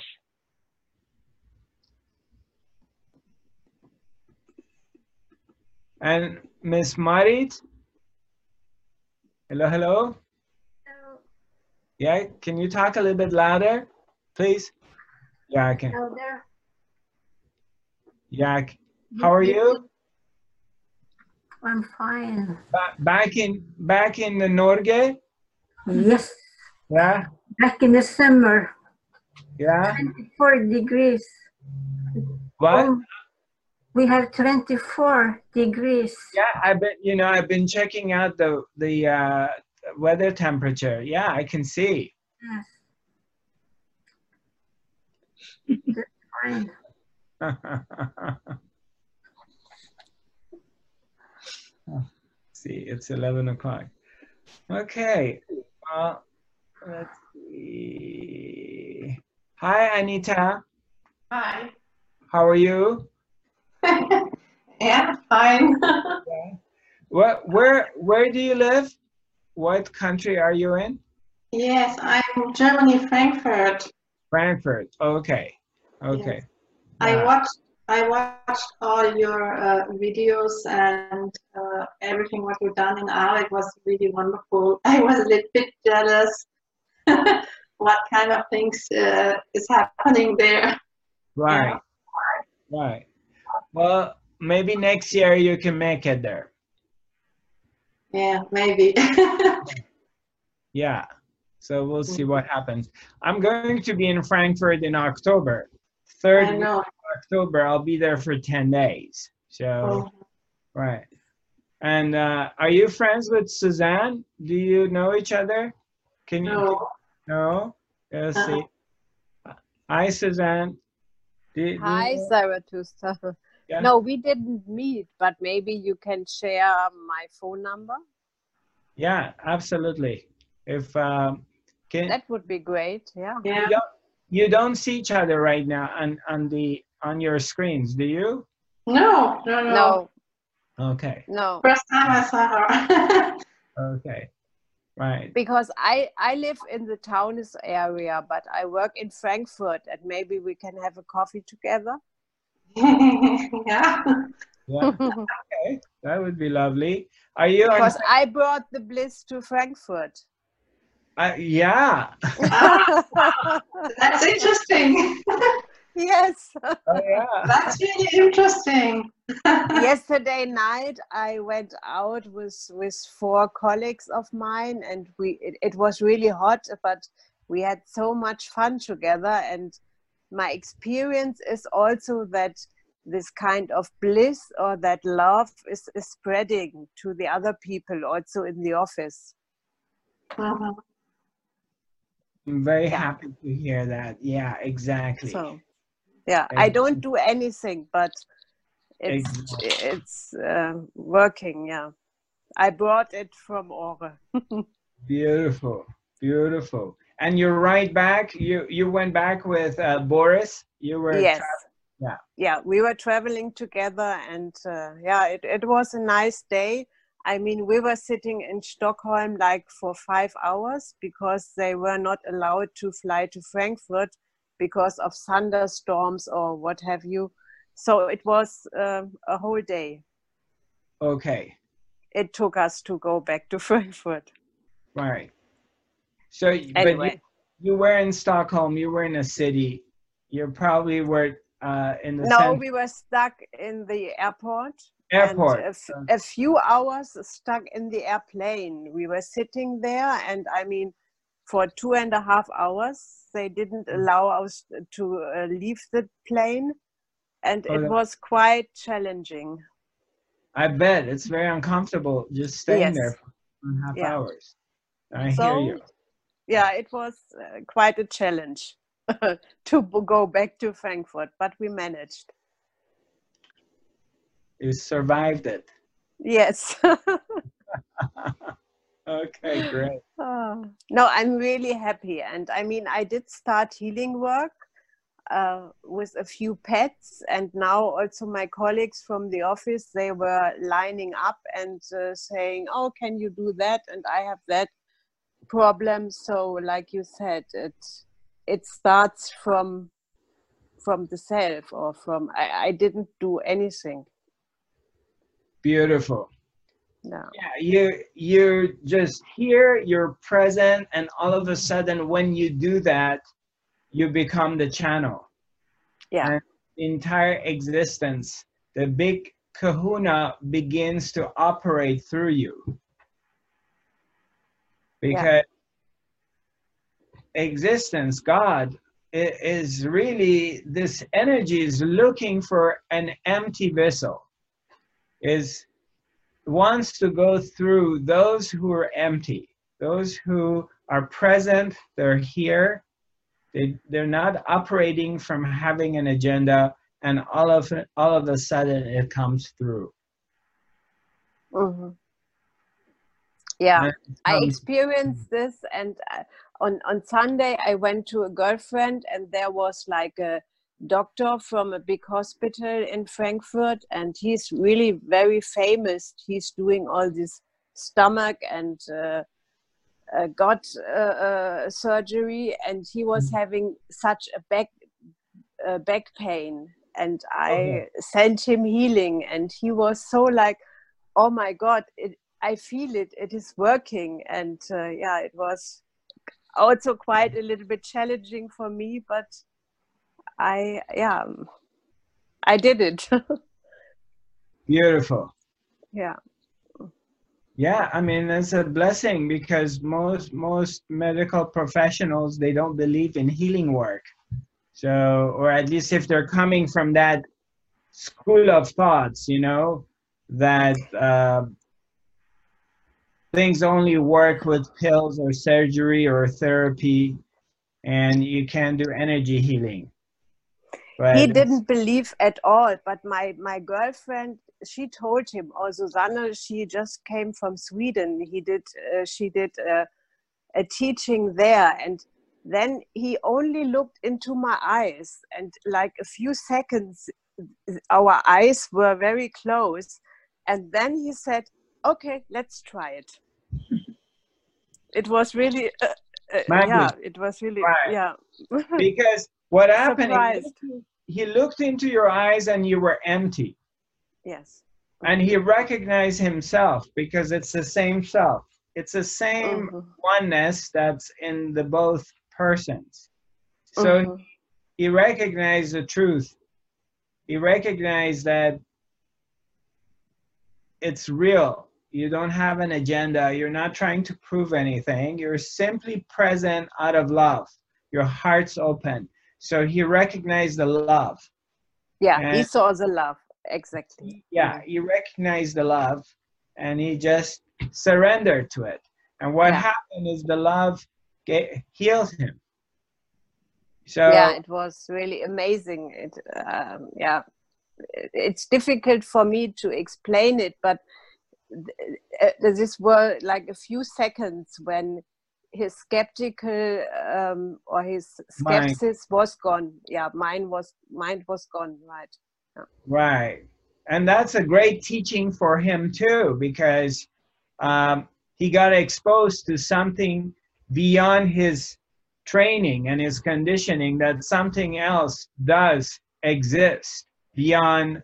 Speaker 1: And Miss Marit, hello, hello.
Speaker 11: Hello.
Speaker 1: Yeah, can you talk a little bit louder, please? Yeah, I can.
Speaker 11: Louder.
Speaker 1: Yeah, I can. How are you?
Speaker 11: I'm fine.
Speaker 1: Ba back in back in the Norge?
Speaker 11: Yes.
Speaker 1: Yeah,
Speaker 11: Back in the summer,
Speaker 1: yeah.
Speaker 11: twenty-four degrees.
Speaker 1: What?
Speaker 11: Oh, we have twenty-four degrees.
Speaker 1: Yeah, I've been, you know, I've been checking out the the uh, weather temperature. Yeah, I can see.
Speaker 11: Yes. That's fine.
Speaker 1: See, it's eleven o'clock. Okay. Uh, let's see. Hi, Anita.
Speaker 6: Hi.
Speaker 1: How are you?
Speaker 6: Yeah, fine.
Speaker 1: Yeah. What, where, where do you live? What country are you in?
Speaker 12: Yes, I'm Germany, Frankfurt.
Speaker 1: Frankfurt. Okay. Okay.
Speaker 12: Yes. I
Speaker 1: Wow.
Speaker 12: watched I watched all your uh, videos and uh, everything what you've done in art. It was really wonderful. I was a little bit jealous what kind of things uh, is happening there.
Speaker 1: Right.
Speaker 12: Yeah.
Speaker 1: Right. Well, maybe next year you can make it there.
Speaker 12: Yeah, maybe.
Speaker 1: Yeah. So we'll see what happens. I'm going to be in Frankfurt in October. Third
Speaker 12: I
Speaker 1: week
Speaker 12: know.
Speaker 1: of October, I'll be there for ten days. So,
Speaker 12: Oh.
Speaker 1: right. And uh, are you friends with Suzanne? Do you know each other? Can you?
Speaker 12: No.
Speaker 1: No? Let's
Speaker 12: Uh-uh.
Speaker 1: see. Hi, Suzanne. Do, do
Speaker 13: Hi,
Speaker 1: you-
Speaker 13: Zarathustra.
Speaker 1: Yeah.
Speaker 13: No, we didn't meet, but maybe you can share my phone number.
Speaker 1: Yeah, absolutely. If um, can
Speaker 13: That would be great. Yeah.
Speaker 1: you don't you don't see each other right now on on the on your screens, do you?
Speaker 12: No, no, no.
Speaker 13: No,
Speaker 1: Okay.
Speaker 13: no.
Speaker 12: First time I saw her.
Speaker 1: Okay. Right.
Speaker 13: Because I I live in the Taunus area, but I work in Frankfurt, and maybe we can have a coffee together.
Speaker 12: Yeah.
Speaker 1: Yeah. Okay. That would be lovely. Are you on?
Speaker 13: Because I brought the bliss to Frankfurt.
Speaker 1: Uh, yeah.
Speaker 12: Ah, that's interesting.
Speaker 13: Yes.
Speaker 1: Oh yeah.
Speaker 12: That's really interesting.
Speaker 13: Yesterday night I went out with with four colleagues of mine, and we it, it was really hot, but we had so much fun together. And my experience is also that this kind of bliss or that love is, is spreading to the other people also in the office.
Speaker 12: Mhm.
Speaker 1: I'm very happy to hear that. Yeah, exactly.
Speaker 13: So yeah, I don't do anything, but it's
Speaker 1: Exactly.
Speaker 13: it's uh, working. Yeah, I brought it from Ore.
Speaker 1: Beautiful. Beautiful. And you're right back. You you went back with uh, Boris. You were
Speaker 13: Yes.
Speaker 1: tra- yeah.
Speaker 13: Yeah, we were traveling together, and uh, yeah, it, it was a nice day. I mean, we were sitting in Stockholm like for five hours because they were not allowed to fly to Frankfurt because of thunderstorms or what have you. So it was uh, a whole day.
Speaker 1: Okay.
Speaker 13: It took us to go back to Frankfurt.
Speaker 1: Right. So, but you,
Speaker 13: Anyway.
Speaker 1: you were in Stockholm. You were in a city. You probably were uh, in the
Speaker 13: No,
Speaker 1: center.
Speaker 13: we were stuck in the airport.
Speaker 1: Airport.
Speaker 13: And a, f- a few hours stuck in the airplane. We were sitting there, and I mean, for two and a half hours, they didn't allow us to uh, leave the plane, and
Speaker 1: Oh,
Speaker 13: it
Speaker 1: that-
Speaker 13: was quite challenging.
Speaker 1: I bet it's very uncomfortable just staying
Speaker 13: Yes.
Speaker 1: there for two and a half
Speaker 13: Yeah.
Speaker 1: hours. I
Speaker 13: So,
Speaker 1: hear you.
Speaker 13: yeah, it was uh, quite a challenge to b- go back to Frankfurt, but we managed.
Speaker 1: You survived it.
Speaker 13: Yes.
Speaker 1: Okay, great.
Speaker 13: Ah, no, I'm really happy. And I mean, I did start healing work uh, with a few pets. And now also my colleagues from the office, they were lining up and uh, saying, oh, can you do that? And I have that problem. So like you said, it it starts from from the self or from, I, I didn't do anything.
Speaker 1: Beautiful.
Speaker 13: No.
Speaker 1: Yeah, you you're just here, you're present, and all of a sudden when you do that, you become the channel.
Speaker 13: Yeah.
Speaker 1: And the entire existence, the big kahuna begins to operate through you. Because existence, God, i- is really, this energy is looking for an empty vessel. Is wants to go through those who are empty, those who are present, they're here, they, they're not operating from having an agenda, and all of it, all of a sudden it comes through.
Speaker 13: Mm-hmm. Yeah,
Speaker 1: And it
Speaker 13: I
Speaker 1: comes-
Speaker 13: experienced this, and uh, on on Sunday I went to a girlfriend, and there was like a doctor from a big hospital in Frankfurt, and he's really very famous. He's doing all this stomach and uh, uh, gut uh, uh, surgery, and he was having such a back uh, back pain, and I
Speaker 1: Okay.
Speaker 13: sent him healing, and he was so like, oh my God, it, I feel it, it is working. And uh, yeah, it was also quite a little bit challenging for me, but I, yeah, I did it.
Speaker 1: Beautiful.
Speaker 13: Yeah.
Speaker 1: Yeah, I mean, it's a blessing because most most medical professionals, they don't believe in healing work. So, or at least if they're coming from that school of thoughts, you know, that uh, things only work with pills or surgery or therapy, and you can't do energy healing. But
Speaker 13: He didn't believe at all, but my, my girlfriend, she told him, oh, Susanne, she just came from Sweden. He did, uh, she did uh, a teaching there. And then he only looked into my eyes, and like a few seconds, our eyes were very close. And then he said, okay, let's try it. It was really, uh, uh,
Speaker 1: Magic.
Speaker 13: yeah, it was really,
Speaker 1: Right.
Speaker 13: yeah.
Speaker 1: because what happened, he
Speaker 13: Surprised.
Speaker 1: looked, he looked into your eyes and you were empty.
Speaker 13: Yes.
Speaker 1: And he recognized himself because it's the same self. It's the same
Speaker 13: Mhm.
Speaker 1: oneness that's in the both persons. So
Speaker 13: Mhm.
Speaker 1: he recognized the truth. He recognized that it's real. You don't have an agenda. You're not trying to prove anything. You're simply present out of love. Your heart's open. So he recognized the love.
Speaker 13: Yeah, he
Speaker 1: And
Speaker 13: saw the love. Exactly.
Speaker 1: yeah, he recognized the love and he just surrendered to it. And what
Speaker 13: Yeah.
Speaker 1: happened is the love ga- healed him. So
Speaker 13: Yeah, it was really amazing. It, um, yeah, It- it's difficult for me to explain it, but th- uh, this were like a few seconds when his skeptical um, or his
Speaker 1: Mind.
Speaker 13: skepsis was gone. Yeah, mine was mind was gone. Right. Yeah.
Speaker 1: right. And that's a great teaching for him too, because um, he got exposed to something beyond his training and his conditioning, that something else does exist beyond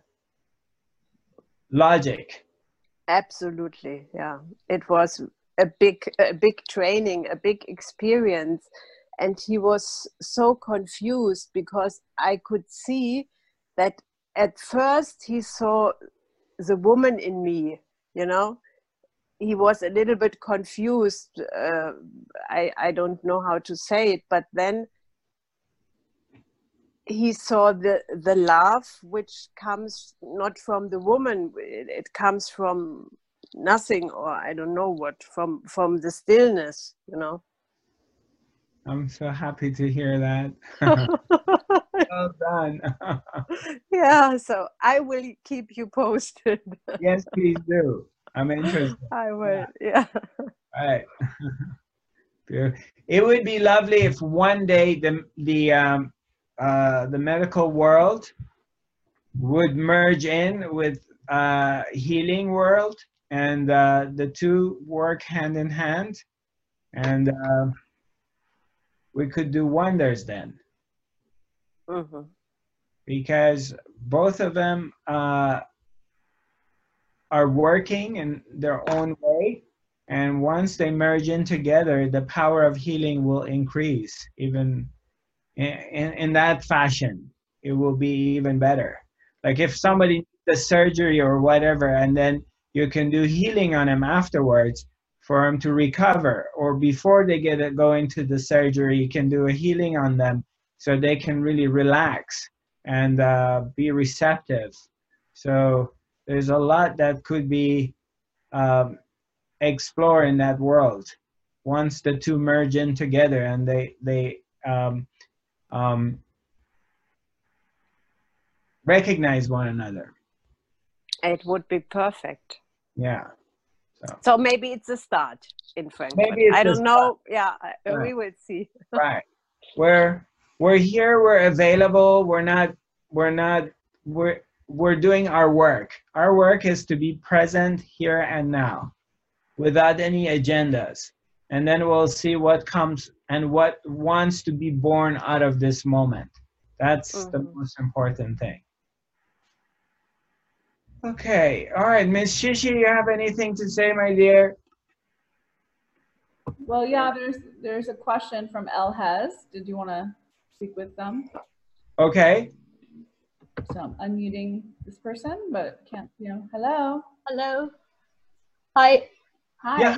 Speaker 1: logic.
Speaker 13: Absolutely. Yeah, it was a big, a big training, a big experience, and he was so confused because I could see that at first he saw the woman in me. You know, he was a little bit confused. Uh, I I don't know how to say it, but then he saw the the love which comes not from the woman, it, it comes from nothing, or I don't know what, from from the stillness, you know.
Speaker 1: I'm so happy to hear that. Well done.
Speaker 13: Yeah, so I will keep you posted.
Speaker 1: Yes, please do. I'm interested.
Speaker 13: I will. Yeah.
Speaker 1: Right. It would be lovely if one day the the um, uh, the medical world would merge in with uh, healing world, and uh, the two work hand in hand, and uh, we could do wonders then.
Speaker 13: Mm-hmm.
Speaker 1: Because both of them uh, are working in their own way, and once they merge in together, the power of healing will increase. Even in, in, in that fashion, it will be even better. Like if somebody needs the surgery or whatever, and then you can do healing on them afterwards for them to recover, or before they get it, go into the surgery, you can do a healing on them so they can really relax and uh, be receptive. So there's a lot that could be um, explored in that world once the two merge in together and they they um, um, recognize one another.
Speaker 13: It would be perfect.
Speaker 1: Yeah. So,
Speaker 13: so maybe it's a start in Frankfurt.
Speaker 1: Maybe it's
Speaker 13: I
Speaker 1: a
Speaker 13: don't
Speaker 1: start.
Speaker 13: know. Yeah, I,
Speaker 1: Right.
Speaker 13: we will see.
Speaker 1: Right. We're we're here, we're available, we're not, we're not, we're, we're doing our work. Our work is to be present here and now without any agendas. And then we'll see what comes and what wants to be born out of this moment. That's mm-hmm. the most important thing. Okay, all right, Miss Shishi, you have anything to say, my dear?
Speaker 14: Well, yeah, there's there's a question from El Hez. Did you want to speak with them?
Speaker 1: Okay.
Speaker 14: So I'm unmuting this person, but can't, you know, hello.
Speaker 15: Hello. Hi.
Speaker 14: Hi.
Speaker 1: Yeah.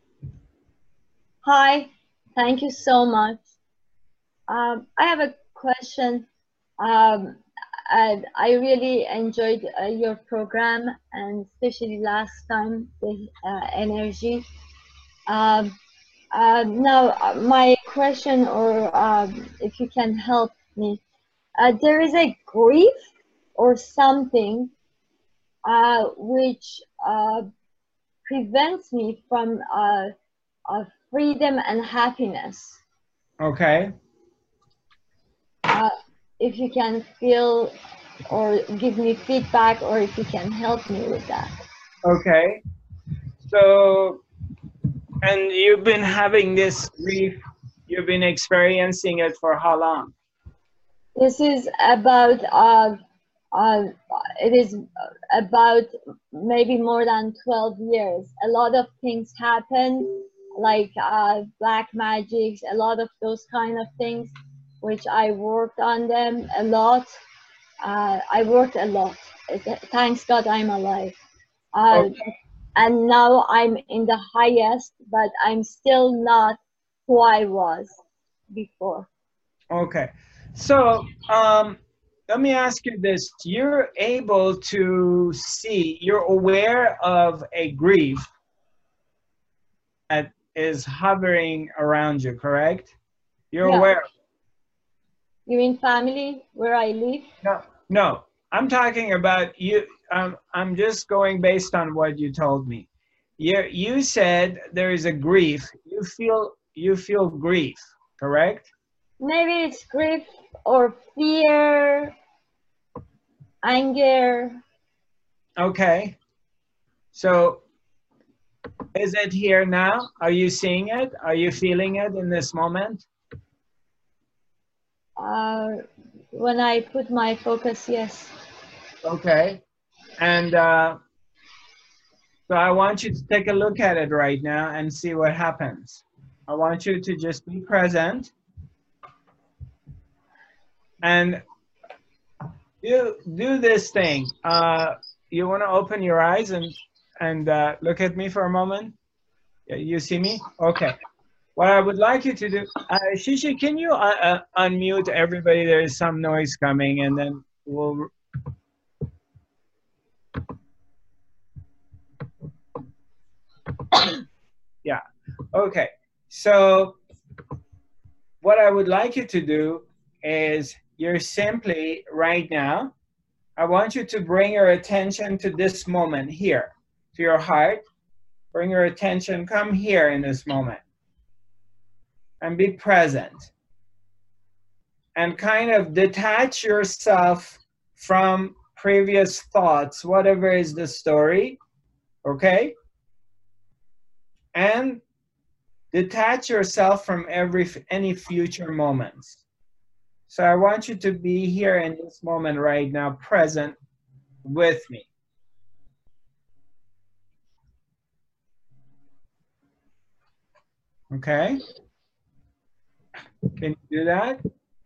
Speaker 15: Hi. Thank you so much. Um, I have a question. Um, I, I really enjoyed uh, your program, and especially last time, the uh, energy. Um, uh, now, uh, my question, or um, if you can help me, uh, there is a grief or something uh, which uh, prevents me from uh, uh, freedom and happiness.
Speaker 1: Okay.
Speaker 15: Uh, if you can feel or give me feedback, or if you can help me with that.
Speaker 1: Okay. So, and you've been having this grief, you've been experiencing it for how long?
Speaker 15: This is about, uh, uh, it is about maybe more than twelve years. A lot of things happen, like uh, black magics, a lot of those kind of things, which I worked on them a lot. Uh, I worked a lot. Thanks God I'm alive. Uh, okay. And now I'm in the highest, but I'm still not who I was before.
Speaker 1: Okay. So um, let me ask you this. You're able to see, you're aware of a grief that is hovering around you, correct? You're
Speaker 15: yeah.
Speaker 1: aware.
Speaker 15: You mean family, where I live?
Speaker 1: No, no. I'm talking about you. Um, I'm just going based on what you told me. You, you said there is a grief. You feel, you feel grief, correct?
Speaker 15: Maybe it's grief or fear, anger.
Speaker 1: Okay. So is it here now? Are you seeing it? Are you feeling it in this moment?
Speaker 15: Uh, when I put my focus, yes.
Speaker 1: Okay. And uh, so I want you to take a look at it right now and see what happens. I want you to just be present. And you do this thing. Uh, you want to open your eyes and, and uh, look at me for a moment? You see me? Okay. What I would like you to do, uh, Shishi, can you uh, uh, unmute everybody? There is some noise coming, and then we'll. Yeah. Okay. So what I would like you to do is you're simply right now, I want you to bring your attention to this moment here, to your heart. Bring your attention, come here in this moment. And be present. And kind of detach yourself from previous thoughts, whatever is the story, okay? And detach yourself from every any future moments. So I want you to be here in this moment right now, present with me. Okay? Can you do that?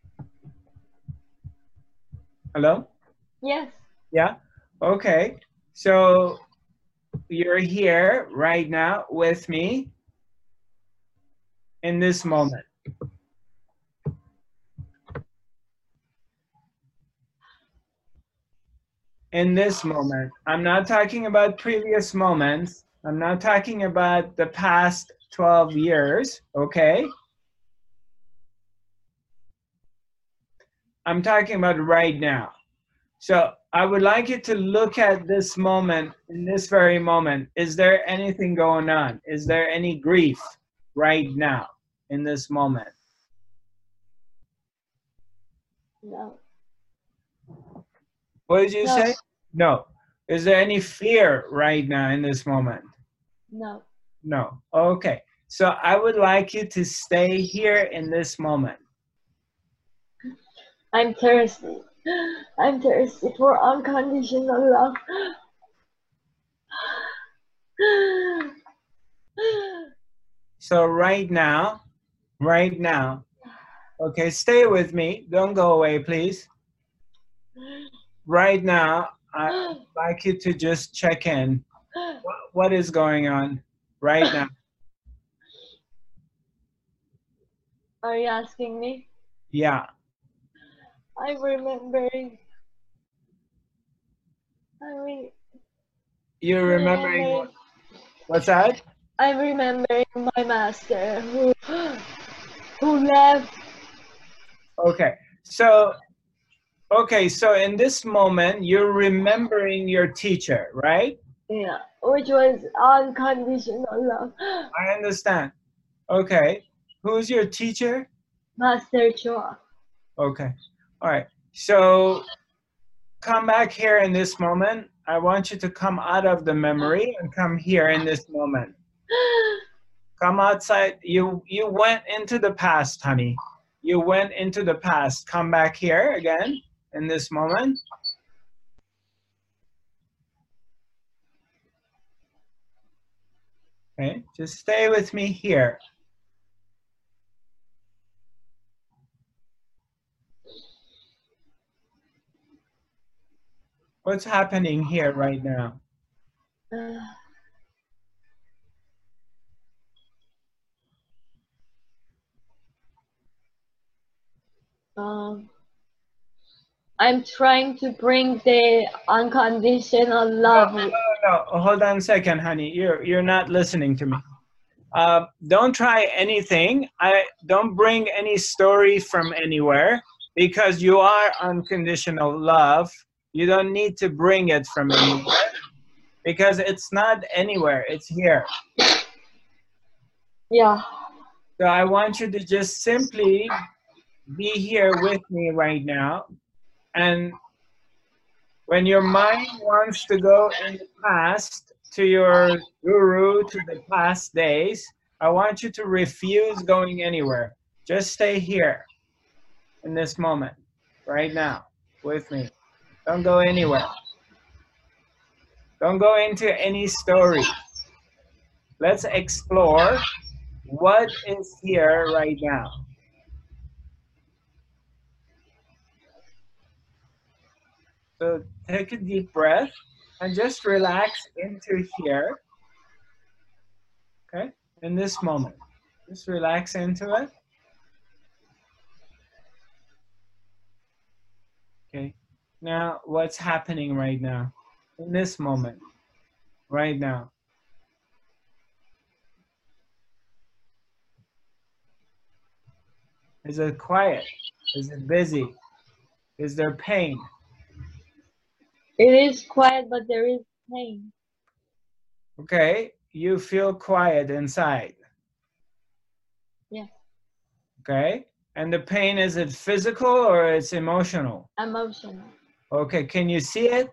Speaker 1: Hello?
Speaker 15: Yes.
Speaker 1: Yeah? Okay. So you're here right now with me in this moment. In this moment. I'm not talking about previous moments. I'm not talking about the past twelve years, okay? I'm talking about right now. So I would like you to look at this moment, in this very moment. Is there anything going on? Is there any grief right now in this moment?
Speaker 15: No.
Speaker 1: What did you
Speaker 15: No.
Speaker 1: say? No. Is there any fear right now in this moment?
Speaker 15: No.
Speaker 1: No. Okay. So I would like you to stay here in this moment.
Speaker 15: I'm thirsty. I'm thirsty for unconditional love.
Speaker 1: So right now, right now, okay, stay with me. Don't go away, please. Right now, I'd like you to just check in. What, what is going on right now?
Speaker 15: Are you asking me?
Speaker 1: Yeah.
Speaker 15: I'm remembering. I mean,
Speaker 1: You're remembering what, what's that?
Speaker 15: I'm remembering my master who who left.
Speaker 1: Okay. So, okay. So in this moment, you're remembering your teacher, right?
Speaker 15: Yeah, which was unconditional love.
Speaker 1: I understand. Okay. Who's your teacher?
Speaker 15: Master Chua.
Speaker 1: Okay. All right. So come back here in this moment. I want you to come out of the memory and come here in this moment. Come outside. You you went into the past, honey. You went into the past. Come back here again in this moment. Okay. Just stay with me here. What's happening here right now?
Speaker 15: Um, I'm trying to bring the unconditional love.
Speaker 1: No, no, no. Hold on a second, honey. You're you're not listening to me. Uh, don't try anything. I don't bring any story from anywhere because you are unconditional love. You don't need to bring it from anywhere because it's not anywhere. It's here.
Speaker 15: Yeah.
Speaker 1: So I want you to just simply be here with me right now. And when your mind wants to go in the past to your guru, to the past days, I want you to refuse going anywhere. Just stay here in this moment, right now, with me. Don't go anywhere. Don't go into any story. Let's explore what is here right now. So take a deep breath and just relax into here. Okay, in this moment. Just relax into it. Okay, now what's happening right now? In this moment, right now. Is it quiet? Is it busy? Is there pain?
Speaker 15: It is quiet, but there is pain.
Speaker 1: Okay, you feel quiet inside.
Speaker 15: Yeah.
Speaker 1: Okay, and the pain, is it physical or it's emotional?
Speaker 15: Emotional.
Speaker 1: Okay, can you see it?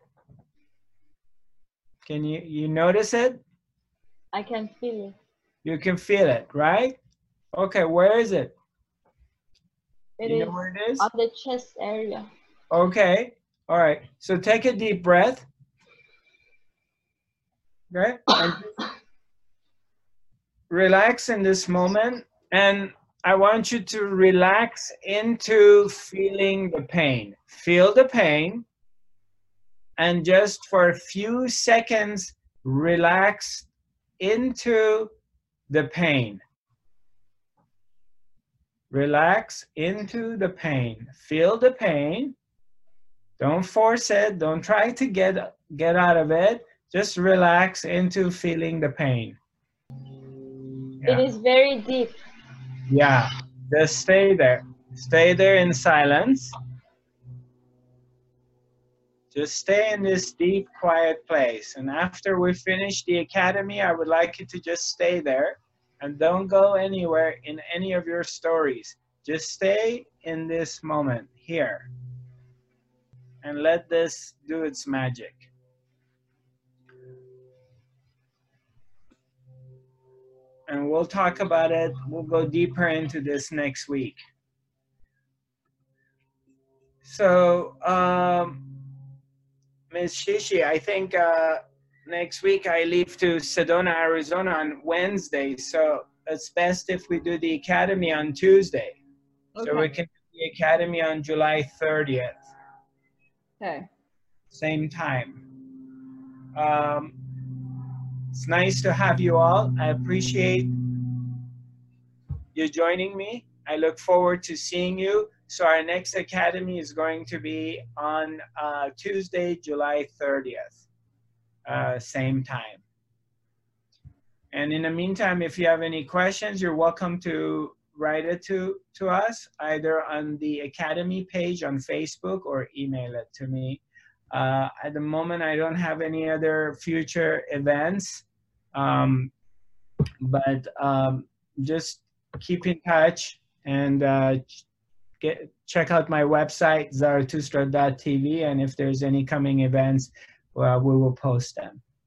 Speaker 1: Can you, you notice it?
Speaker 15: I can feel it.
Speaker 1: You can feel it, right? Okay, where is it?
Speaker 15: It
Speaker 1: You
Speaker 15: is
Speaker 1: know where it is?
Speaker 15: on the chest area.
Speaker 1: Okay, all right. So take a deep breath. Okay, and just relax in this moment. And I want you to relax into feeling the pain. Feel the pain. And just for a few seconds, relax into the pain. Relax into the pain. Feel the pain. Don't force it. Don't try to get, get out of it. Just relax into feeling the pain. Yeah.
Speaker 15: It is very deep.
Speaker 1: Yeah, just stay there. Stay there in silence. Just stay in this deep, quiet place. And after we finish the academy, I would like you to just stay there and don't go anywhere in any of your stories. Just stay in this moment here. And let this do its magic. And we'll talk about it. We'll go deeper into this next week. So, um, Miz Shishi, I think uh, next week I leave to Sedona, Arizona on Wednesday. So it's best if we do the academy on Tuesday.
Speaker 14: Okay.
Speaker 1: So we can do the academy on July thirtieth.
Speaker 14: Okay.
Speaker 1: Same time. Um, it's nice to have you all. I appreciate you joining me. I look forward to seeing you. So our next academy is going to be on uh, Tuesday, July thirtieth, uh, same time. And in the meantime, if you have any questions, you're welcome to write it to, to us, either on the academy page on Facebook or email it to me. Uh, at the moment, I don't have any other future events, um, but um, just keep in touch and uh, get, check out my website, zarathustra dot t v, and if there's any coming events, well, we will post them.